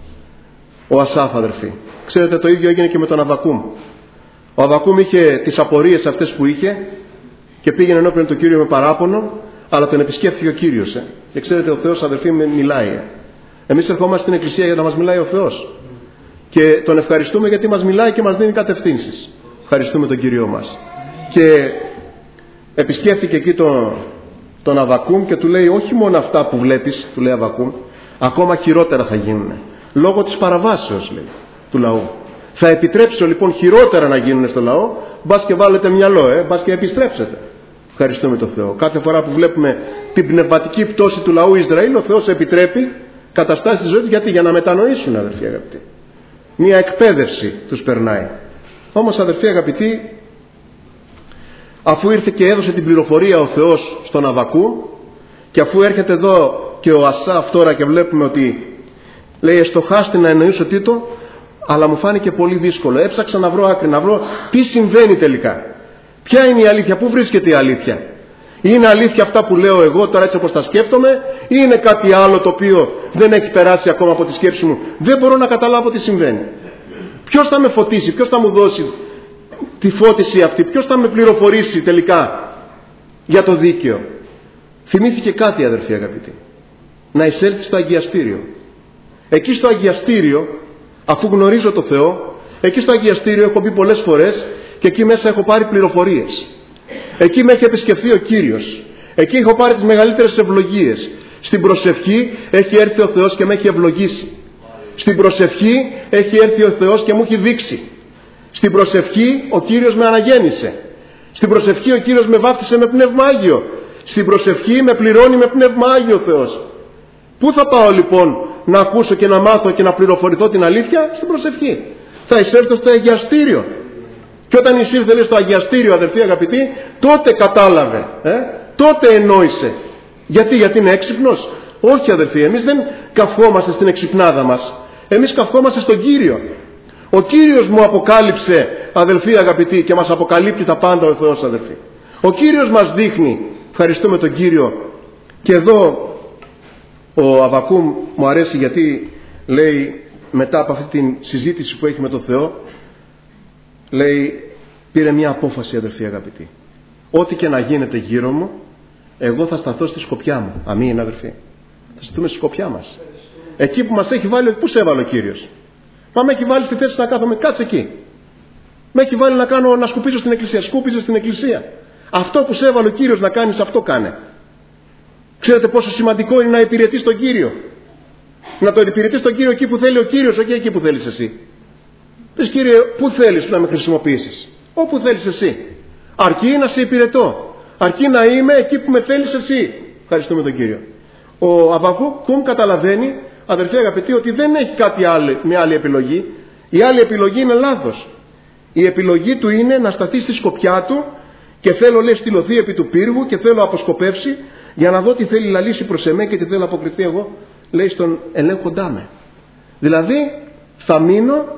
ο Ασάφ, αδερφοί. Ξέρετε, το ίδιο έγινε και με τον Αβακούμ. Ο Αβακούμ είχε τις απορίες αυτές που είχε και πήγαινε ενώπιον του Κύριου με παράπονο, αλλά τον επισκέφθηκε ο Κύριος. Και ξέρετε, ο Θεός, αδερφοί, μιλάει. Εμείς ερχόμαστε στην Εκκλησία για να μας μιλάει ο Θεός. Και τον ευχαριστούμε γιατί μας μιλάει και μας δίνει κατευθύνσεις. Ευχαριστούμε τον Κύριο μας. Και επισκέφθηκε εκεί τον Αβακούμ και του λέει όχι μόνο αυτά που βλέπεις, του λέει Αβακούμ, ακόμα χειρότερα θα γίνουν. Λόγω της παραβάσεως, λέει, του λαού. Θα επιτρέψω λοιπόν χειρότερα να γίνουν στο λαό, μπας και βάλετε μυαλό, μπας και επιστρέψετε. Ευχαριστούμε τον Θεό. Κάθε φορά που βλέπουμε την πνευματική πτώση του λαού Ισραήλ, ο Θεός επιτρέπει καταστάσεις της ζωής, γιατί για να μετανοήσουν, αδερφοί αγαπητοί. Μια εκπαίδευση τους περνάει. Όμως, αδερφοί αγαπητοί, αφού ήρθε και έδωσε την πληροφορία ο Θεός στον Αβακού, και αφού έρχεται εδώ και ο Ασάφ τώρα και βλέπουμε ότι λέει εστοχάστη να εννοήσω τίτο, αλλά μου φάνηκε πολύ δύσκολο. Έψαξα να βρω άκρη, να βρω τι συμβαίνει τελικά. Ποια είναι η αλήθεια, πού βρίσκεται η αλήθεια? Είναι αλήθεια αυτά που λέω εγώ τώρα έτσι όπως τα σκέφτομαι, ή είναι κάτι άλλο το οποίο δεν έχει περάσει ακόμα από τη σκέψη μου? Δεν μπορώ να καταλάβω τι συμβαίνει. Ποιος θα με φωτίσει, ποιος θα μου δώσει τη φώτιση αυτή, ποιος θα με πληροφορήσει τελικά για το δίκαιο? Θυμήθηκε κάτι, αδερφοί αγαπητοί. Να εισέλθει στο αγιαστήριο. Εκεί στο αγιαστήριο, αφού γνωρίζω το Θεό, εκεί στο αγιαστήριο έχω μπει πολλές φορές και εκεί μέσα έχω πάρει πληροφορίες. Εκεί με έχει επισκεφθεί ο Κύριος. Εκεί έχω πάρει τις μεγαλύτερες ευλογίες. Στην προσευχή έχει έρθει ο Θεός και με έχει ευλογήσει. Στην προσευχή έχει έρθει ο Θεός και μου έχει δείξει. Στην προσευχή ο Κύριος με αναγέννησε. Στην προσευχή ο Κύριος με βάφτισε με Πνεύμα Άγιο. Στην προσευχή με πληρώνει με Πνεύμα Άγιο ο Θεός. Πού θα πάω λοιπόν να ακούσω και να μάθω και να πληροφορηθώ την αλήθεια? Στην προσευχή. Θα εισέλθω στο αγιαστήριο. Και όταν εισήλθε στο αγιαστήριο, αδερφοί αγαπητοί, τότε κατάλαβε, τότε ενόησε. Γιατί είναι έξυπνος? Όχι, αδερφοί, εμείς δεν καυχόμαστε στην εξυπνάδα μας. Εμείς καυχόμαστε στον Κύριο. Ο Κύριος μου αποκάλυψε, αδελφοί αγαπητοί, και μας αποκαλύπτει τα πάντα ο Θεός, αδελφοί. Ο Κύριος μας δείχνει. Ευχαριστούμε τον Κύριο. Και εδώ ο Αβακούμ μου αρέσει γιατί λέει, μετά από αυτή τη συζήτηση που έχει με τον Θεό, λέει, πήρε μια απόφαση, αδελφοί αγαπητοί. Ό,τι και να γίνεται γύρω μου, εγώ θα σταθώ στη σκοπιά μου. Αμήν, αδελφοί. Θα σταθούμε στη σκοπιά μας. Εκεί που μας έχει βάλει, πού σε έβαλε ο Κύριος? Μα με έχει βάλει στη θέση να κάθομαι, κάτσε εκεί. Με έχει βάλει να σκουπίζω στην εκκλησία. Σκούπιζε στην εκκλησία. Αυτό που σε έβαλε ο Κύριος να κάνεις, αυτό κάνε. Ξέρετε πόσο σημαντικό είναι να υπηρετείς τον Κύριο? Να τον υπηρετείς τον Κύριο εκεί που θέλει ο Κύριος, όχι εκεί που θέλεις εσύ. Πες, Κύριε, πού θέλεις να με χρησιμοποιήσεις? Όπου θέλεις εσύ. Αρκεί να σε υπηρετώ. Αρκεί να είμαι εκεί που με θέλεις εσύ. Ευχαριστούμε τον Κύριο. Ο Αβακούμ καταλαβαίνει, αδερφοί αγαπητοί, ότι δεν έχει κάτι άλλο, μια άλλη επιλογή. Η άλλη επιλογή είναι λάθος. Η επιλογή του είναι να σταθεί στη σκοπιά του και θέλω, λέει, στυλωθεί επί του πύργου και θέλω αποσκοπεύσει για να δω τι θέλει λαλήσει προς εμέ και τι θέλω αποκριθεί εγώ, λέει, στον ελέγχοντά με. Δηλαδή θα μείνω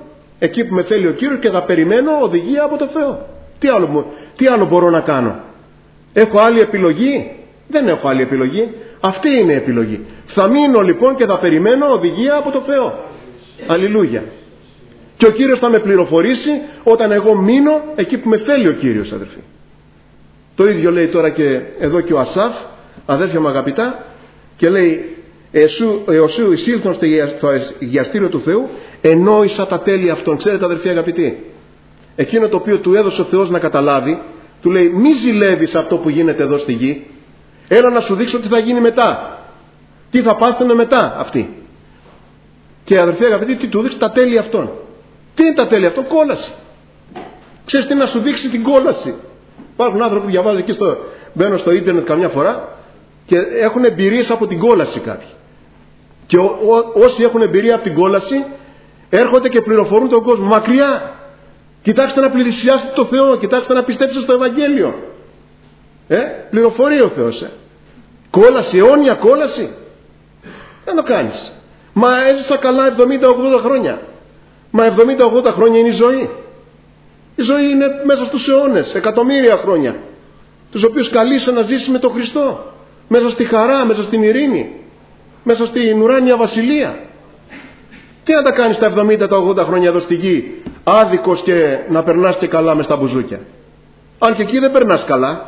εκεί που με θέλει ο Κύριος και θα περιμένω οδηγία από το Θεό. Τι άλλο μπορώ να κάνω? Έχω άλλη επιλογή? Δεν έχω άλλη επιλογή. Αυτή είναι η επιλογή. Θα μείνω λοιπόν και θα περιμένω οδηγία από το Θεό. Αλληλούια. Και ο Κύριος θα με πληροφορήσει όταν εγώ μείνω εκεί που με θέλει ο Κύριος, αδερφοί. Το ίδιο λέει τώρα και εδώ και ο Ασάφ, αδέρφια μου αγαπητά, και λέει: Εωσού εισήλθον στο γιαστήριο του Θεού, ενόησα τα τέλη αυτών. Ξέρετε, αδερφοί αγαπητοί, εκείνο το οποίο του έδωσε ο Θεός να καταλάβει, του λέει: μη ζηλεύεις αυτό που γίνεται εδώ στη γη. Έλα να σου δείξω τι θα γίνει μετά. Τι θα πάθουν μετά αυτοί. Και αδερφοί αγαπητοί, τι του δείξει? Τα τέλη αυτών. Τι είναι τα τέλη αυτών? Κόλαση. Ξέρεις τι να σου δείξει την κόλαση? Υπάρχουν άνθρωποι που διαβάζουν εκεί μπαίνουν στο ίντερνετ καμιά φορά και έχουν εμπειρίες από την κόλαση κάποιοι. Και όσοι έχουν εμπειρία από την κόλαση έρχονται και πληροφορούν τον κόσμο. Μακριά. Κοιτάξτε να πλησιάσετε το Θεό. Κοιτάξτε να πιστέψετε στο Ευαγγέλιο. Πληροφορεί ο Θεός. Κόλαση, αιώνια κόλαση. Δεν το κάνεις. Μα έζησα καλά 70-80 χρόνια. Μα 70-80 χρόνια είναι η ζωή. Η ζωή είναι μέσα στους αιώνες, εκατομμύρια χρόνια, τους οποίους καλείσαι να ζήσεις με τον Χριστό, μέσα στη χαρά, μέσα στην ειρήνη, μέσα στην ουράνια βασιλεία. Τι να τα κάνεις τα 70-80 χρόνια εδώ στη γη, άδικος και να περνάς και καλά μες στα μπουζούκια? Αν και εκεί δεν περνάς καλά,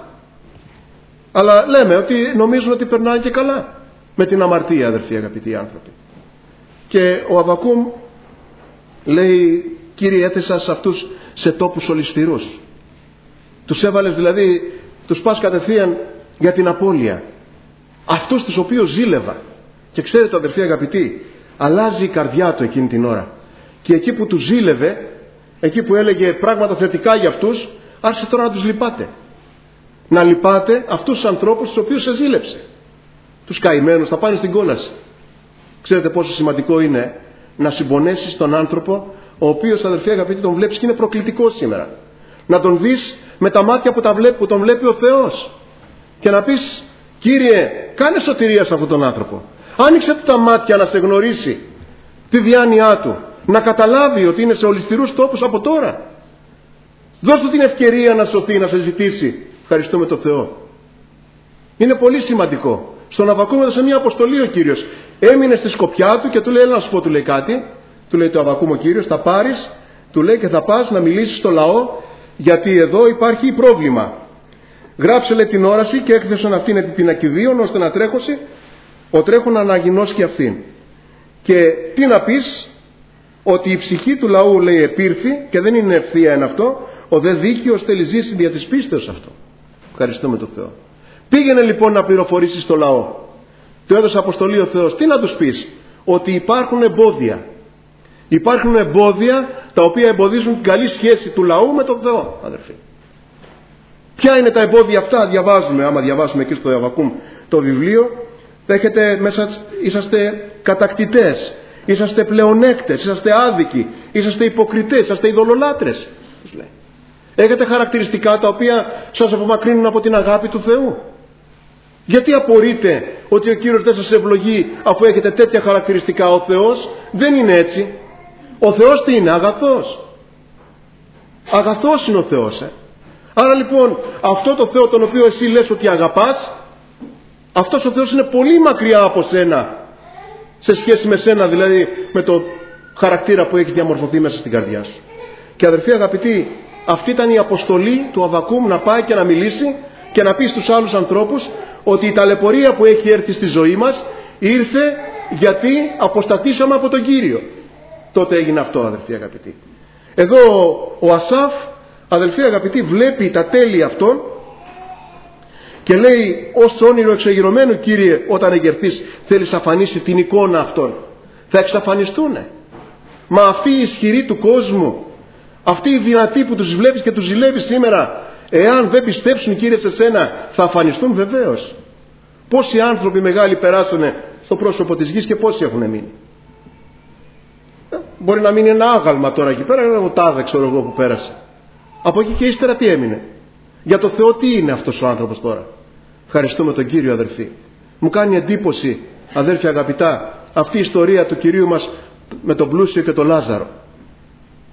αλλά λέμε ότι νομίζουν ότι περνάνε και καλά με την αμαρτία, αδερφοί αγαπητοί άνθρωποι. Και ο Αββακούμ λέει: Κύριε, έθεσα σε αυτούς σε τόπους ολισθηρούς. Τους έβαλες δηλαδή, τους πας κατευθείαν για την απώλεια. Αυτούς τους οποίους ζήλευα. Και ξέρετε, αδερφοί αγαπητοί, αλλάζει η καρδιά του εκείνη την ώρα. Και εκεί που τους ζήλευε, εκεί που έλεγε πράγματα θετικά για αυτούς, άρχισε τώρα να τους λυπάται. Να λυπάται αυτούς τους ανθρώπους τους οποίους σε ζήλεψε. Τους καημένους, θα πάνε στην κόλαση. Ξέρετε πόσο σημαντικό είναι να συμπονέσεις τον άνθρωπο, ο οποίος, αδερφοί αγαπητοί, τον βλέπεις και είναι προκλητικός σήμερα. Να τον δεις με τα μάτια που τον βλέπει ο Θεός και να πεις: Κύριε, κάνε σωτηρία σε αυτόν τον άνθρωπο. Άνοιξε του τα μάτια να σε γνωρίσει τη διάνοιά του, να καταλάβει ότι είναι σε ολισθηρούς τόπους από τώρα. Δώσ' του την ευκαιρία να σωθεί, να σε ζητήσει. Ευχαριστούμε τον Θεό. Είναι πολύ σημαντικό. Στον Αββακούμ έδωσε μια αποστολή ο Κύριος. Έμεινε στη σκοπιά του και του λέει: έλα να σου πω, του λέει κάτι. Του λέει το Αββακούμ ο Κύριος: θα πάρεις, του λέει, και θα πας να μιλήσεις στο λαό, γιατί εδώ υπάρχει πρόβλημα. Γράψε, λέει, την όραση και έκθεσον αυτήν επί πινακιδίων, ώστε να τρέχωση ο τρέχον να αναγινώσει και αυτήν. Και τι να πεις? Ότι η ψυχή του λαού, λέει, επήρθη, και δεν είναι ευθεία εν αυτό, ο δε δίκαιος θέλει ζήσει δια της πίστεως αυτό. Ευχαριστούμε τον Θεό. Πήγαινε λοιπόν να πληροφορήσεις το λαό. Του έδωσε αποστολή ο Θεός. Τι να τους πεις? Ότι υπάρχουν εμπόδια. Υπάρχουν εμπόδια τα οποία εμποδίζουν την καλή σχέση του λαού με τον Θεό, αδερφοί. Ποια είναι τα εμπόδια αυτά? Διαβάζουμε, άμα διαβάσουμε εκεί στο Αββακούμ το βιβλίο, θα έχετε μέσα, είσαστε κατακτητές, είσαστε πλεονέκτες, είσαστε άδικοι, είσαστε υποκριτές, είσαστε ειδωλολάτρες. Έχετε χαρακτηριστικά τα οποία σας απομακρύνουν από την αγάπη του Θεού. Γιατί απορείτε ότι ο Κύριος δεν σας ευλογεί αφού έχετε τέτοια χαρακτηριστικά? Ο Θεός δεν είναι έτσι. Ο Θεός τι είναι? Αγαθός. Αγαθός είναι ο Θεός. Άρα λοιπόν αυτό το Θεό τον οποίο εσύ λες ότι αγαπάς, αυτός ο Θεός είναι πολύ μακριά από σένα, σε σχέση με σένα, δηλαδή με το χαρακτήρα που έχεις διαμορφωθεί μέσα στην καρδιά σου. Και αδερφοί αγαπητοί, αυτή ήταν η αποστολή του Αββακούμ, να πάει και να μιλήσει και να πει στους άλλους ανθρώπους ότι η ταλαιπωρία που έχει έρθει στη ζωή μας ήρθε γιατί αποστατήσαμε από τον Κύριο. Τότε έγινε αυτό, αδελφοί αγαπητοί. Εδώ ο Ασάφ, αδελφοί αγαπητοί, βλέπει τα τέλη αυτών και λέει: ως όνειρο εξεγυρωμένου, Κύριε, όταν εγερθείς θέλεις να αφανίσει την εικόνα αυτών. Θα εξαφανιστούνε. Μα αυτοί οι ισχυροί του κόσμου, αυτοί οι δυνατοί που τους βλέπεις και τους ζηλεύεις σήμερα, εάν δεν πιστέψουν, Κύριε, σε σένα, θα αφανιστούν βεβαίως. Πόσοι άνθρωποι μεγάλοι περάσανε στο πρόσωπο της γης και πόσοι έχουν μείνει? Μπορεί να μείνει ένα άγαλμα τώρα εκεί πέρα, ένα τάδε ξέρω εγώ που πέρασε. Από εκεί και ύστερα τι έμεινε? Για το Θεό τι είναι αυτός ο άνθρωπος τώρα? Ευχαριστούμε τον Κύριο, αδερφοί. Μου κάνει εντύπωση, αδέρφια αγαπητά, αυτή η ιστορία του Κυρίου μας με τον πλούσιο και τον Λάζαρο.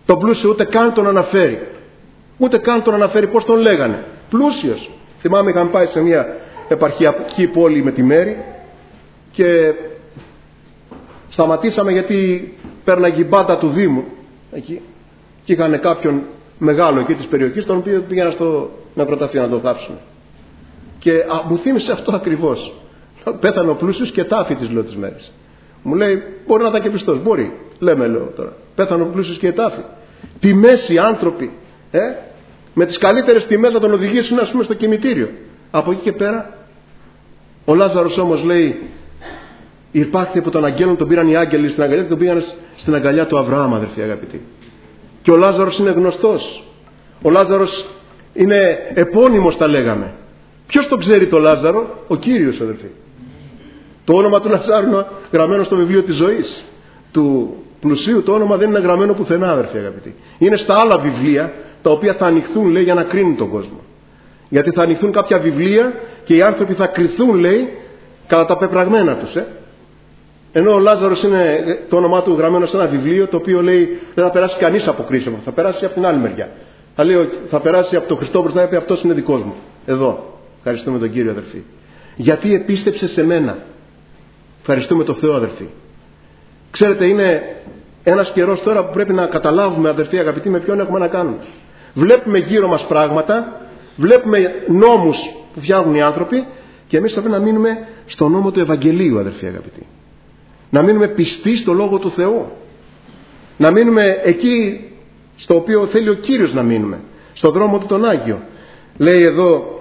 Τον πλούσιο ούτε καν τον αναφέρει. Ούτε καν τον αναφέρει πώς τον λέγανε. Πλούσιος. Θυμάμαι είχαμε πάει σε μια επαρχιακή πόλη με τη Μέρη και σταματήσαμε γιατί πέρναγε η μπάντα του Δήμου εκεί και είχαν κάποιον μεγάλο εκεί της περιοχής, τον οποίο πήγαινα στο νεκροταφείο να τον θάψουν. Και μου θύμισε αυτό ακριβώς. Πέθανε ο πλούσιος και τάφη της, λέω, τις μέρες. Μου λέει, μπορεί να ήταν και πιστός. Μπορεί, λέμε, λέω τώρα. Πέθανε ο πλούσιος και τάφη. Τιμές οι άνθρωποι, με τις καλύτερες τιμές να τον οδηγήσουν, ας πούμε, στο κημητήριο. Από εκεί και πέρα, ο Λάζαρος όμως, λέει, υπάρχει από τον αγγέλων, τον πήραν οι άγγελοι στην αγκαλιά και τον πήγαν στην αγκαλιά του Αβραάμ, αδερφοί αγαπητοί. Και ο Λάζαρος είναι γνωστός. Ο Λάζαρος είναι επώνυμος, τα λέγαμε. Ποιος τον ξέρει το Λάζαρο? Ο Κύριος, αδερφοί. Το όνομα του Λαζάρου είναι γραμμένο στο βιβλίο της ζωής. Του πλουσίου το όνομα δεν είναι γραμμένο πουθενά, αδερφοί αγαπητοί. Είναι στα άλλα βιβλία, τα οποία θα ανοιχθούν, λέει, για να κρίνουν τον κόσμο. Γιατί θα ανοιχθούν κάποια βιβλία και οι άνθρωποι θα κριθούν, λέει, κατά τα πεπραγμένα τους. Ενώ ο Λάζαρος είναι το όνομά του γραμμένο σε ένα βιβλίο, το οποίο, λέει, δεν θα περάσει κανείς από κρίσιμο. Θα περάσει από την άλλη μεριά. Θα περάσει από τον Χριστό μπροστά, είπε, αυτός είναι δικός μου. Εδώ. Ευχαριστούμε τον Κύριο, αδερφοί. Γιατί επίστεψε σε μένα. Ευχαριστούμε τον Θεό, αδερφοί. Ξέρετε, είναι ένας καιρός τώρα που πρέπει να καταλάβουμε, αδερφοί αγαπητοί, με ποιον έχουμε να κάνουμε. Βλέπουμε γύρω μας πράγματα, βλέπουμε νόμους που φτιάχνουν οι άνθρωποι και εμείς θα πρέπει να μείνουμε στο νόμο του Ευαγγελίου, αδερφοί αγαπητοί. Να μείνουμε πιστοί στο Λόγο του Θεού. Να μείνουμε εκεί στο οποίο θέλει ο Κύριος να μείνουμε. Στο δρόμο του τον Άγιο. Λέει εδώ,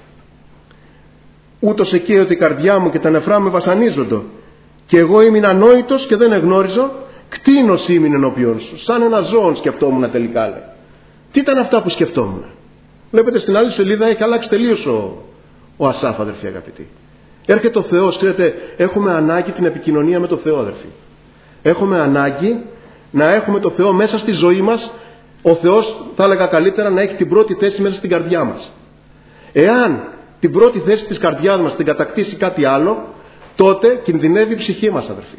ούτως εκεί ότι η καρδιά μου και τα νεφρά μου βασανίζονται και εγώ ήμουν ανόητος και δεν εγνώριζω, κτήνος ήμουν ενώπιον σου. Σαν ένα ζώο σκεφτόμουν τελικά, λέει. Τι ήταν αυτά που σκεφτόμουν? Βλέπετε στην άλλη σελίδα έχει αλλάξει τελείως ο Ασάφ, αδερφοί αγαπητοί. Έρχεται ο Θεός, ξέρετε, έχουμε ανάγκη την επικοινωνία με το Θεό, αδερφοί. Έχουμε ανάγκη να έχουμε το Θεό μέσα στη ζωή μας. Ο Θεός, θα έλεγα καλύτερα, να έχει την πρώτη θέση μέσα στην καρδιά μας. Εάν την πρώτη θέση της καρδιάς μας την κατακτήσει κάτι άλλο, τότε κινδυνεύει η ψυχή μας, αδερφοί.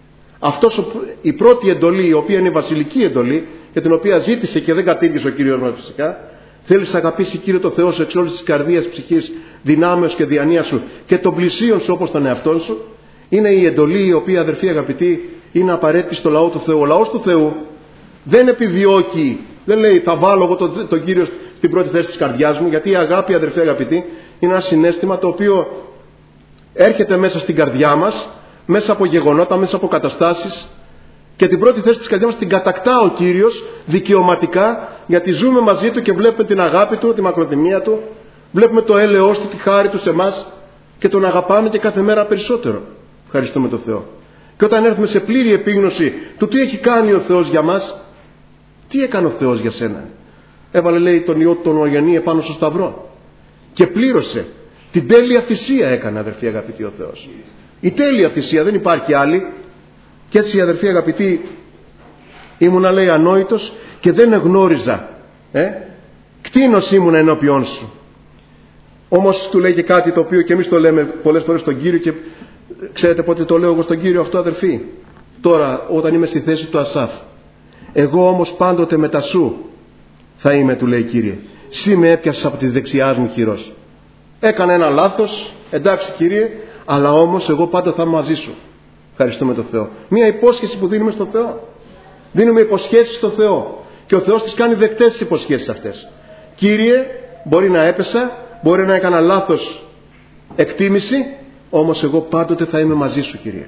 Η πρώτη εντολή, η οποία είναι η βασιλική εντολή, για την οποία ζήτησε και δεν κατήργησε ο Κύριος μας φυσικά, θέλεις να αγαπήσει, Κύριε, το Θεό σου εξ όλης της καρδίας, ψυχής, δυνάμεως και διανοίας σου και των πλησίων σου όπως τον εαυτόν σου, είναι η εντολή η οποία, αδερφοί αγαπητοί, είναι απαραίτητη στο λαό του Θεού. Ο λαός του Θεού δεν επιδιώκει, δεν λέει θα βάλω εγώ τον Κύριο στην πρώτη θέση της καρδιάς μου, γιατί η αγάπη, αδερφοί αγαπητοί, είναι ένα συναίσθημα το οποίο έρχεται μέσα στην καρδιά μας, μέσα από γεγονότα, μέσα από καταστάσεις, και την πρώτη θέση της καρδιάς μας την κατακτά ο Κύριος δικαιωματικά, γιατί ζούμε μαζί Του και βλέπουμε την αγάπη Του, τη μακροθυμία Του, βλέπουμε το έλεος Του, τη χάρη Του σε εμάς και Τον αγαπάμε και κάθε μέρα περισσότερο. Ευχαριστούμε τον Θεό. Και όταν έρθουμε σε πλήρη επίγνωση του τι έχει κάνει ο Θεός για μας, τι έκανε ο Θεός για σένα? Έβαλε, λέει, τον Υιό τον Ογενή επάνω στο σταυρό και πλήρωσε. Την τέλεια θυσία έκανε, αδερφοί αγαπητοί, ο Θεός. Η τέλεια θυσία, δεν υπάρχει άλλη. Και έτσι, αδερφοί αγαπητοί, ήμουνα, λέει, ανόητος και δεν εγνώριζα. Κτήνος ήμουνα ενώπιόν σου. Όμως του λέει και κάτι το οποίο και εμείς το λέμε πολλές φορές στον Κύριο, και ξέρετε πότε το λέω εγώ στον Κύριο αυτό, αδερφοί? Τώρα, όταν είμαι στη θέση του Ασάφ. Εγώ όμως πάντοτε μετά σου θα είμαι, του λέει, Κύριε. Συ με έπιασες από τη δεξιά μου χειρός. Έκανα ένα λάθος, εντάξει, Κύριε, αλλά όμως εγώ πάντα θα είμαι μαζί σου. Ευχαριστούμε τον Θεό. Μία υπόσχεση που δίνουμε στον Θεό. Δίνουμε υποσχέσεις στον Θεό και ο Θεός τις κάνει δεκτές τις υποσχέσεις αυτές. Κύριε, μπορεί να έπεσα, μπορεί να έκανα λάθος εκτίμηση, όμως εγώ πάντοτε θα είμαι μαζί σου, Κύριε.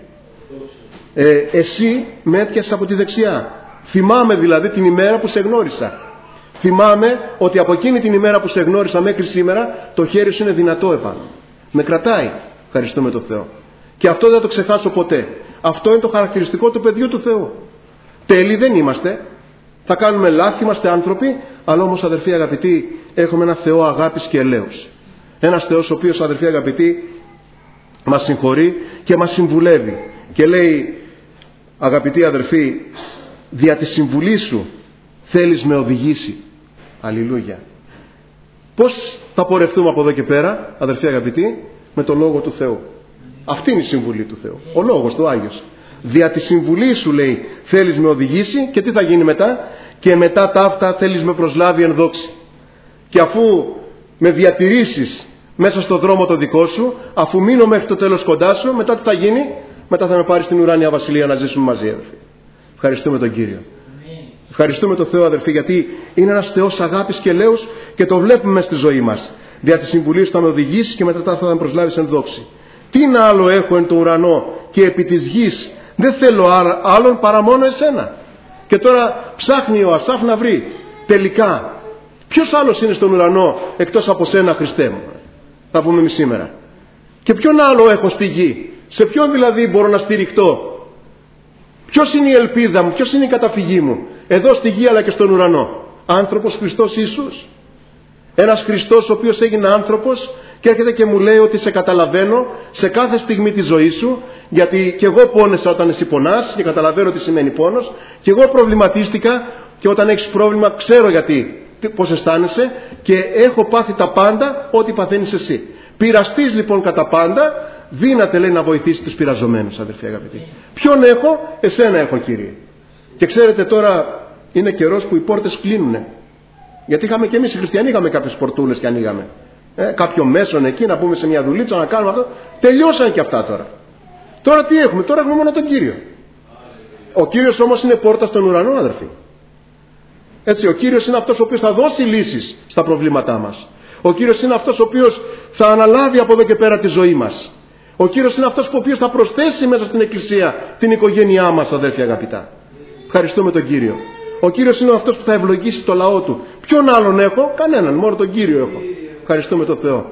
Εσύ με έπιασες από τη δεξιά. Θυμάμαι δηλαδή την ημέρα που σε γνώρισα. Θυμάμαι ότι από εκείνη την ημέρα που σε γνώρισα μέχρι σήμερα το χέρι σου είναι δυνατό επάνω. Με κρατάει. Ευχαριστούμε τον Θεό. Και αυτό δεν θα το ξεχάσω ποτέ. Αυτό είναι το χαρακτηριστικό του παιδιού του Θεού. Τέλειοι δεν είμαστε. Θα κάνουμε λάθη, είμαστε άνθρωποι, αλλά όμως, αδερφοί αγαπητοί, έχουμε ένα Θεό αγάπης και ελέους. Ένας Θεός ο οποίος, αδερφοί αγαπητοί, μας συγχωρεί και μας συμβουλεύει. Και λέει, αγαπητοί αδερφοί, δια τη συμβουλή σου θέλεις με οδηγήσει. Αλληλούια. Πώς θα πορευτούμε από εδώ και πέρα, αδερφοί αγαπητοί? Με το Λόγο του Θεού. Αυτή είναι η συμβουλή του Θεού. Ο Λόγος του Άγιος. Δια τη συμβουλή σου, λέει, θέλεις με οδηγήσει, και τι θα γίνει μετά? και μετά τα αυτά θέλεις με προσλάβει εν δόξη. Και αφού με διατηρήσεις μέσα στο δρόμο το δικό σου, αφού μείνω μέχρι το τέλος κοντά σου, μετά τι θα γίνει? Μετά θα με πάρεις στην ουράνια βασιλεία να ζήσουμε μαζί, αδερφοί. Ευχαριστούμε τον Κύριο. Ευχαριστούμε τον Θεό, αδερφοί, γιατί είναι ένας Θεός αγάπης και ελέους και το βλέπουμε μέσα στη ζωή μας. Δια τη συμβουλή θα με οδηγήσεις και μετά θα με προσλάβεις εν δόξη. Τι να άλλο έχω εν το ουρανό και επί της γης? Δεν θέλω άλλον παρά μόνο εσένα. Και τώρα ψάχνει ο Ασάφ να βρει τελικά ποιος άλλος είναι στον ουρανό εκτός από σένα, Χριστέ μου. Θα πούμε εμείς σήμερα. Και ποιον άλλο έχω στη γη? Σε ποιον δηλαδή μπορώ να στηριχτώ? Ποιος είναι η ελπίδα μου? Ποιος είναι η καταφυγή μου? Εδώ στη γη αλλά και στον ουρανό. Άνθρωπος Χριστός Ιησούς. Ένας Χριστός ο οποίος έγινε άνθρωπος και έρχεται και μου λέει ότι σε καταλαβαίνω σε κάθε στιγμή της ζωής σου, γιατί και εγώ πόνεσα όταν εσύ πονάς και καταλαβαίνω τι σημαίνει πόνος, και εγώ προβληματίστηκα και όταν έχεις πρόβλημα ξέρω γιατί, πώς αισθάνεσαι, και έχω πάθει τα πάντα ό,τι παθαίνεις εσύ. Πειραστείς λοιπόν κατά πάντα, δύναται λέει να βοηθήσει τους πειραζομένους, αδερφοί αγαπητοί. Ποιον έχω? Εσένα έχω, Κύριε. Και ξέρετε τώρα είναι καιρός που οι πόρτες κλείνουνε. Γιατί είχαμε και εμείς οι χριστιανοί είχαμε κάποιες πορτούλες και ανοίγαμε. Κάποιο μέσον εκεί να πούμε σε μια δουλίτσα να κάνουμε αυτό. Τελειώσαν και αυτά τώρα. Τώρα τι έχουμε? Τώρα έχουμε μόνο τον Κύριο. Ο Κύριος όμως είναι πόρτα στον ουρανό, αδερφοί. Έτσι, ο Κύριος είναι αυτός ο οποίος θα δώσει λύσεις στα προβλήματά μας. Ο Κύριος είναι αυτός ο οποίος θα αναλάβει από εδώ και πέρα τη ζωή μας. Ο Κύριος είναι αυτός ο οποίος θα προσθέσει μέσα στην Εκκλησία την οικογένειά μας, αδέρφια αγαπητά. Ευχαριστούμε τον Κύριο. Ο Κύριος είναι αυτός που θα ευλογήσει το λαό του. Ποιον άλλον έχω? Κανέναν, μόνο τον Κύριο έχω. Ευχαριστούμε τον Θεό.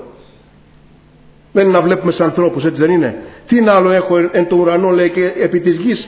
Δεν είναι να βλέπουμε σε ανθρώπους, έτσι δεν είναι? Τι άλλο έχω εν το ουρανό, λέει, και επί της γης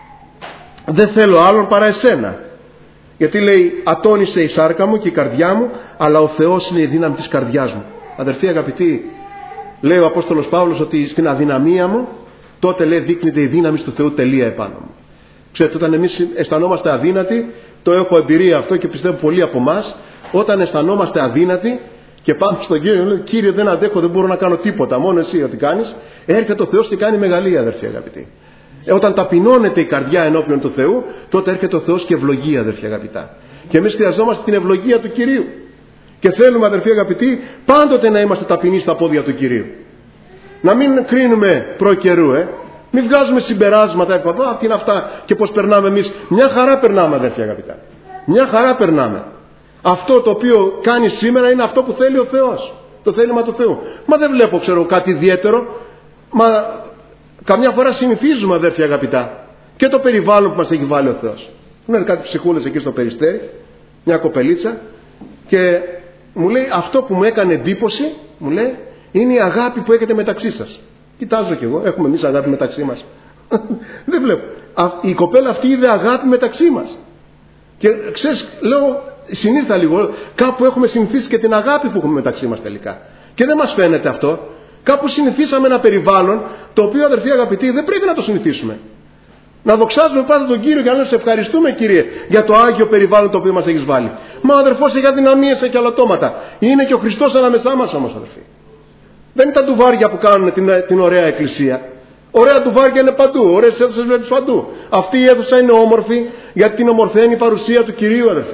δεν θέλω άλλον παρά εσένα. Γιατί λέει ατώνησε η σάρκα μου και η καρδιά μου, αλλά ο Θεός είναι η δύναμη της καρδιάς μου. Αδερφοί αγαπητοί, λέει ο Απόστολος Παύλος ότι στην αδυναμία μου τότε λέει δείχνεται η δύναμη του Θεού τελεία επάνω μου. Ξέρετε, όταν εμείς αισθανόμαστε αδύνατοι, το έχω εμπειρία αυτό και πιστεύω πολλοί από εμάς, όταν αισθανόμαστε αδύνατοι και πάμε στον Κύριο, λέει, Κύριε δεν αντέχω, δεν μπορώ να κάνω τίποτα, μόνο εσύ ό,τι κάνεις, έρχεται ο Θεός και κάνει μεγαλεία, αδερφοί αγαπητοί. Όταν ταπεινώνεται η καρδιά ενώπιον του Θεού, τότε έρχεται ο Θεός και ευλογεί, αδερφοί αγαπητά. Και εμείς χρειαζόμαστε την ευλογία του Κυρίου. Και θέλουμε, αδερφοί αγαπητοί, πάντοτε να είμαστε ταπεινοί στα πόδια του Κυρίου. Να μην κρίνουμε προ καιρού, Μην βγάζουμε συμπεράσματα, τι είναι αυτά και πώς περνάμε εμείς. Μια χαρά περνάμε, αδερφοί αγαπητά. Μια χαρά περνάμε. Αυτό το οποίο κάνει σήμερα είναι αυτό που θέλει ο Θεός. Το θέλημα του Θεού. Μα δεν βλέπω, ξέρω, κάτι ιδιαίτερο. Μα καμιά φορά συνηθίζουμε, αδέρφια αγαπητά, και το περιβάλλον που μας έχει βάλει ο Θεός. Είναι κάτι ψυχούλες εκεί στο Περιστέρι, μια κοπελίτσα, και μου λέει αυτό που μου έκανε εντύπωση, μου λέει, είναι η αγάπη που έχετε μεταξύ σας. Κοιτάζω κι εγώ, έχουμε εμείς αγάπη μεταξύ μας? Δεν βλέπω. Η κοπέλα αυτή είδε αγάπη μεταξύ μας. Και ξέρεις, λέω, συνήρθα λίγο, κάπου έχουμε συνηθίσει και την αγάπη που έχουμε μεταξύ μας τελικά. Και δεν μας φαίνεται αυτό. Κάπου συνηθίσαμε ένα περιβάλλον το οποίο, αδερφοί αγαπητοί, δεν πρέπει να το συνηθίσουμε. Να δοξάζουμε πάντα τον Κύριο και να σε ευχαριστούμε, Κύριε, για το άγιο περιβάλλον το οποίο μας έχεις βάλει. Μα ο αδερφός έχει αδυναμίες και αλωτώματα. Είναι και ο Χριστός ανάμεσά μας όμως, αδερφοί. Δεν είναι τα ντουβάρια που κάνουν την ωραία εκκλησία. Ωραία ντουβάρια είναι παντού, ωραίες αίθουσες βλέπεις παντού. Αυτή η αίθουσα είναι όμορφη γιατί την ομορφαίνει η παρουσία του Κυρίου, αδερφοί.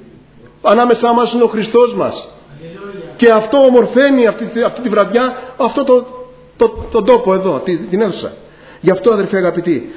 Ανάμεσά μας είναι ο Χριστός μας. Και αυτό ομορφαίνει αυτή τη βραδιά, αυτό τον τόπο εδώ, την αίθουσα. Γι' αυτό, αδερφοί αγαπητοί,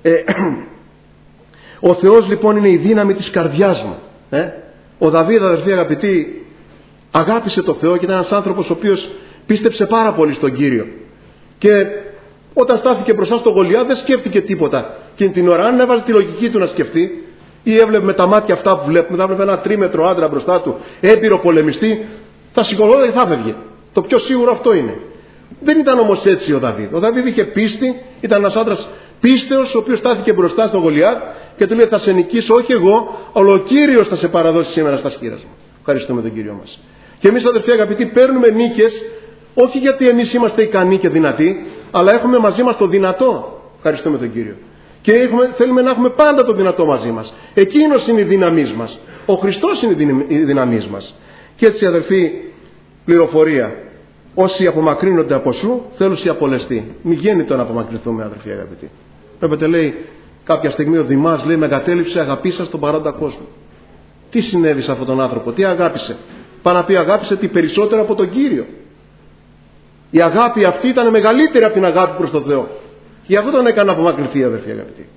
ο Θεός λοιπόν είναι η δύναμη της καρδιάς μου. Ο Δαβίδ, αδερφοί αγαπητοί, αγάπησε το Θεό και ήταν ένας άνθρωπος ο οποίος πίστεψε πάρα πολύ στον Κύριο. Και όταν στάθηκε μπροστά στο Γολιάθ δεν σκέφτηκε τίποτα. Και την ώρα, αν έβαζε τη λογική του να σκεφτεί, ή έβλεπε με τα μάτια αυτά που βλέπουμε, θα έβλεπε ένα τρίμετρο άντρα μπροστά του, έμπειρο πολεμιστή, θα σηκωνόταν και θα φεύγε. Το πιο σίγουρο αυτό είναι. Δεν ήταν όμως έτσι ο Δαβίδ. Ο Δαβίδ είχε πίστη, ήταν ένας άντρας πίστεως, ο οποίος στάθηκε μπροστά στο Γολιάθ και του λέει: θα σε νικήσω, όχι εγώ, αλλά ο Κύριος θα σε παραδώσει σήμερα στα σκύρας μου. Ευχαριστούμε τον Κύριο μας. Και εμείς, αδερφοί αγαπητοί, παίρνουμε νίκες, όχι γιατί εμείς είμαστε ικανοί και δυνατοί, αλλά έχουμε μαζί μας το δυνατό. Ευχαριστούμε τον Κύριο. Και θέλουμε να έχουμε πάντα το δυνατό μαζί μας. Εκείνος είναι η δύναμή μας. Ο Χριστός είναι η δύναμή μας. Και έτσι, αδερφοί, πληροφορία. Όσοι απομακρύνονται από σου, θέλουν οι απολεστοί. Μη γέννητο να απομακρυνθούμε, αδερφοί αγαπητοί. Βλέπετε, λέει, κάποια στιγμή ο Δημάς λέει: με εγκατέλειψε αγαπή σας στον παρόντα κόσμο. Τι συνέβη σε αυτόν τον άνθρωπο, τι αγάπησε? Πάει να πει αγάπησε τι περισσότερο από τον Κύριο. Η αγάπη αυτή ήταν μεγαλύτερη από την αγάπη προς τον Θεό. Γι' αυτό τον έκανε να απομακρυνθεί, αδερφοί αγαπητοί.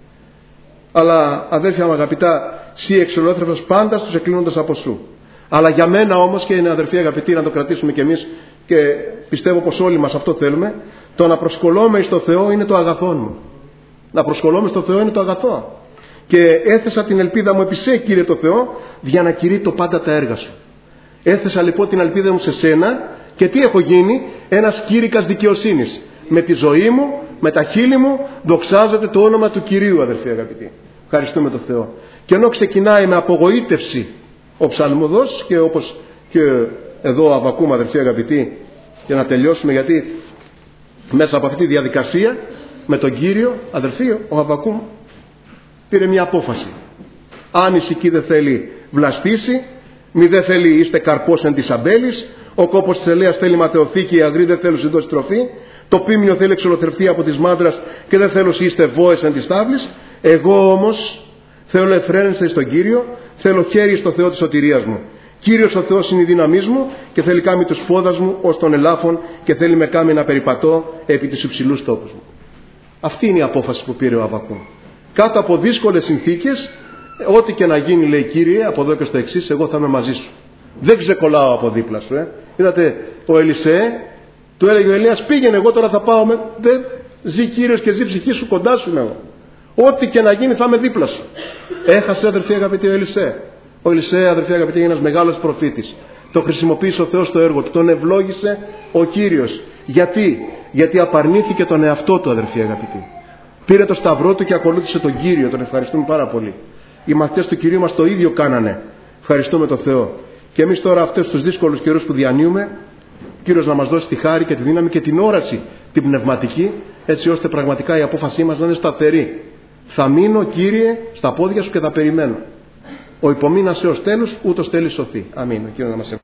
Αλλά αδέρφια μου αγαπητά, σύ εξολόθρευσας πάντα στους εκκλίνοντας από σου. Αλλά για μένα όμως, και είναι αδερφοί αγαπητοί, να το κρατήσουμε κι εμείς, και πιστεύω πως όλοι μας αυτό θέλουμε, το να προσκολώμε στο Θεό είναι το αγαθόν μου. Να προσκολώμε στο Θεό είναι το αγαθό. Και έθεσα την ελπίδα μου επί σε, Κύριε το Θεό, για να κηρύττω πάντα τα έργα σου. Έθεσα λοιπόν την ελπίδα μου σε σένα, και τι έχω γίνει? Ένας κήρυκας δικαιοσύνης. Με τη ζωή μου, με τα χείλη μου, δοξάζεται το όνομα του Κυρίου, αδερφοί αγαπητοί. Ευχαριστούμε τον Θεό. Και ενώ ξεκινάει με απογοήτευση ο ψαλμοδός, και όπως και εδώ Αββακούμ, αδερφοί αγαπητοί, για να τελειώσουμε, γιατί μέσα από αυτή τη διαδικασία με τον Κύριο, αδερφοί, ο Αββακούμ πήρε μια απόφαση. Αν η σική δεν θέλει βλαστήσει, μη δεν θέλει είστε καρπός εν της αμπέλης, ο κόπος της ελαίας θέλει ματαιωθεί και οι αγροί δεν θέλουν συντώσει τροφή, το πίμνιο θέλει εξολοθρευτεί από της μάντρας και δεν θέλω είστε βόες εν της τάβλης. Εγώ όμως θέλω εφραίνεσθε στον Κύριο, θέλω χέρι στο Θεό της σωτηρίας μου. Κύριος ο Θεός είναι η δύναμή μου και θέλει κάμει τους πόδας μου ως των ελάφων και θέλει με κάμει να περιπατώ επί της υψηλούς τόπους μου. Αυτή είναι η απόφαση που πήρε ο Αββακούμ. Κάτω από δύσκολες συνθήκες, ό,τι και να γίνει, λέει, Κύριε, από εδώ και στο εξής, εγώ θα είμαι μαζί σου. Δεν ξεκολλάω από δίπλα σου. Είδατε, ο Ελισέ του έλεγε ο Ελίας, πήγαινε, εγώ τώρα θα πάω. Δεν ζει Κύριος και ζει ψυχή σου, κοντά σου είμαι εγώ. Ό,τι και να γίνει θα είμαι δίπλα σου. Έχασε, αδερφοί αγαπητοί, ο Ελισέ. Ο Ελισέ, αδερφοί αγαπητοί, είναι ένας μεγάλος προφήτης. Το χρησιμοποίησε ο Θεός στο έργο του. Τον ευλόγησε ο Κύριος. Γιατί απαρνήθηκε τον εαυτό του, αδερφοί αγαπητοί. Πήρε το σταυρό του και ακολούθησε τον Κύριο. Τον ευχαριστούμε πάρα πολύ. Οι μαθητές του Κυρίου μας το ίδιο κάνανε. Ευχαριστούμε τον Θεό. Και εμείς τώρα αυτούς τους δύσκολους καιρούς που διανύουμε, ο Κύριος να μας δώσει τη χάρη και τη δύναμη και την όραση την πνευματική, έτσι ώστε πραγματικά η απόφασή μας να είναι σταθερή. Θα μείνω, Κύριε, στα πόδια σου και θα περιμένω. Ο υπομείνας έως τέλους, ούτως τέλει σωθεί. Αμήν. Ο Κύριος να μας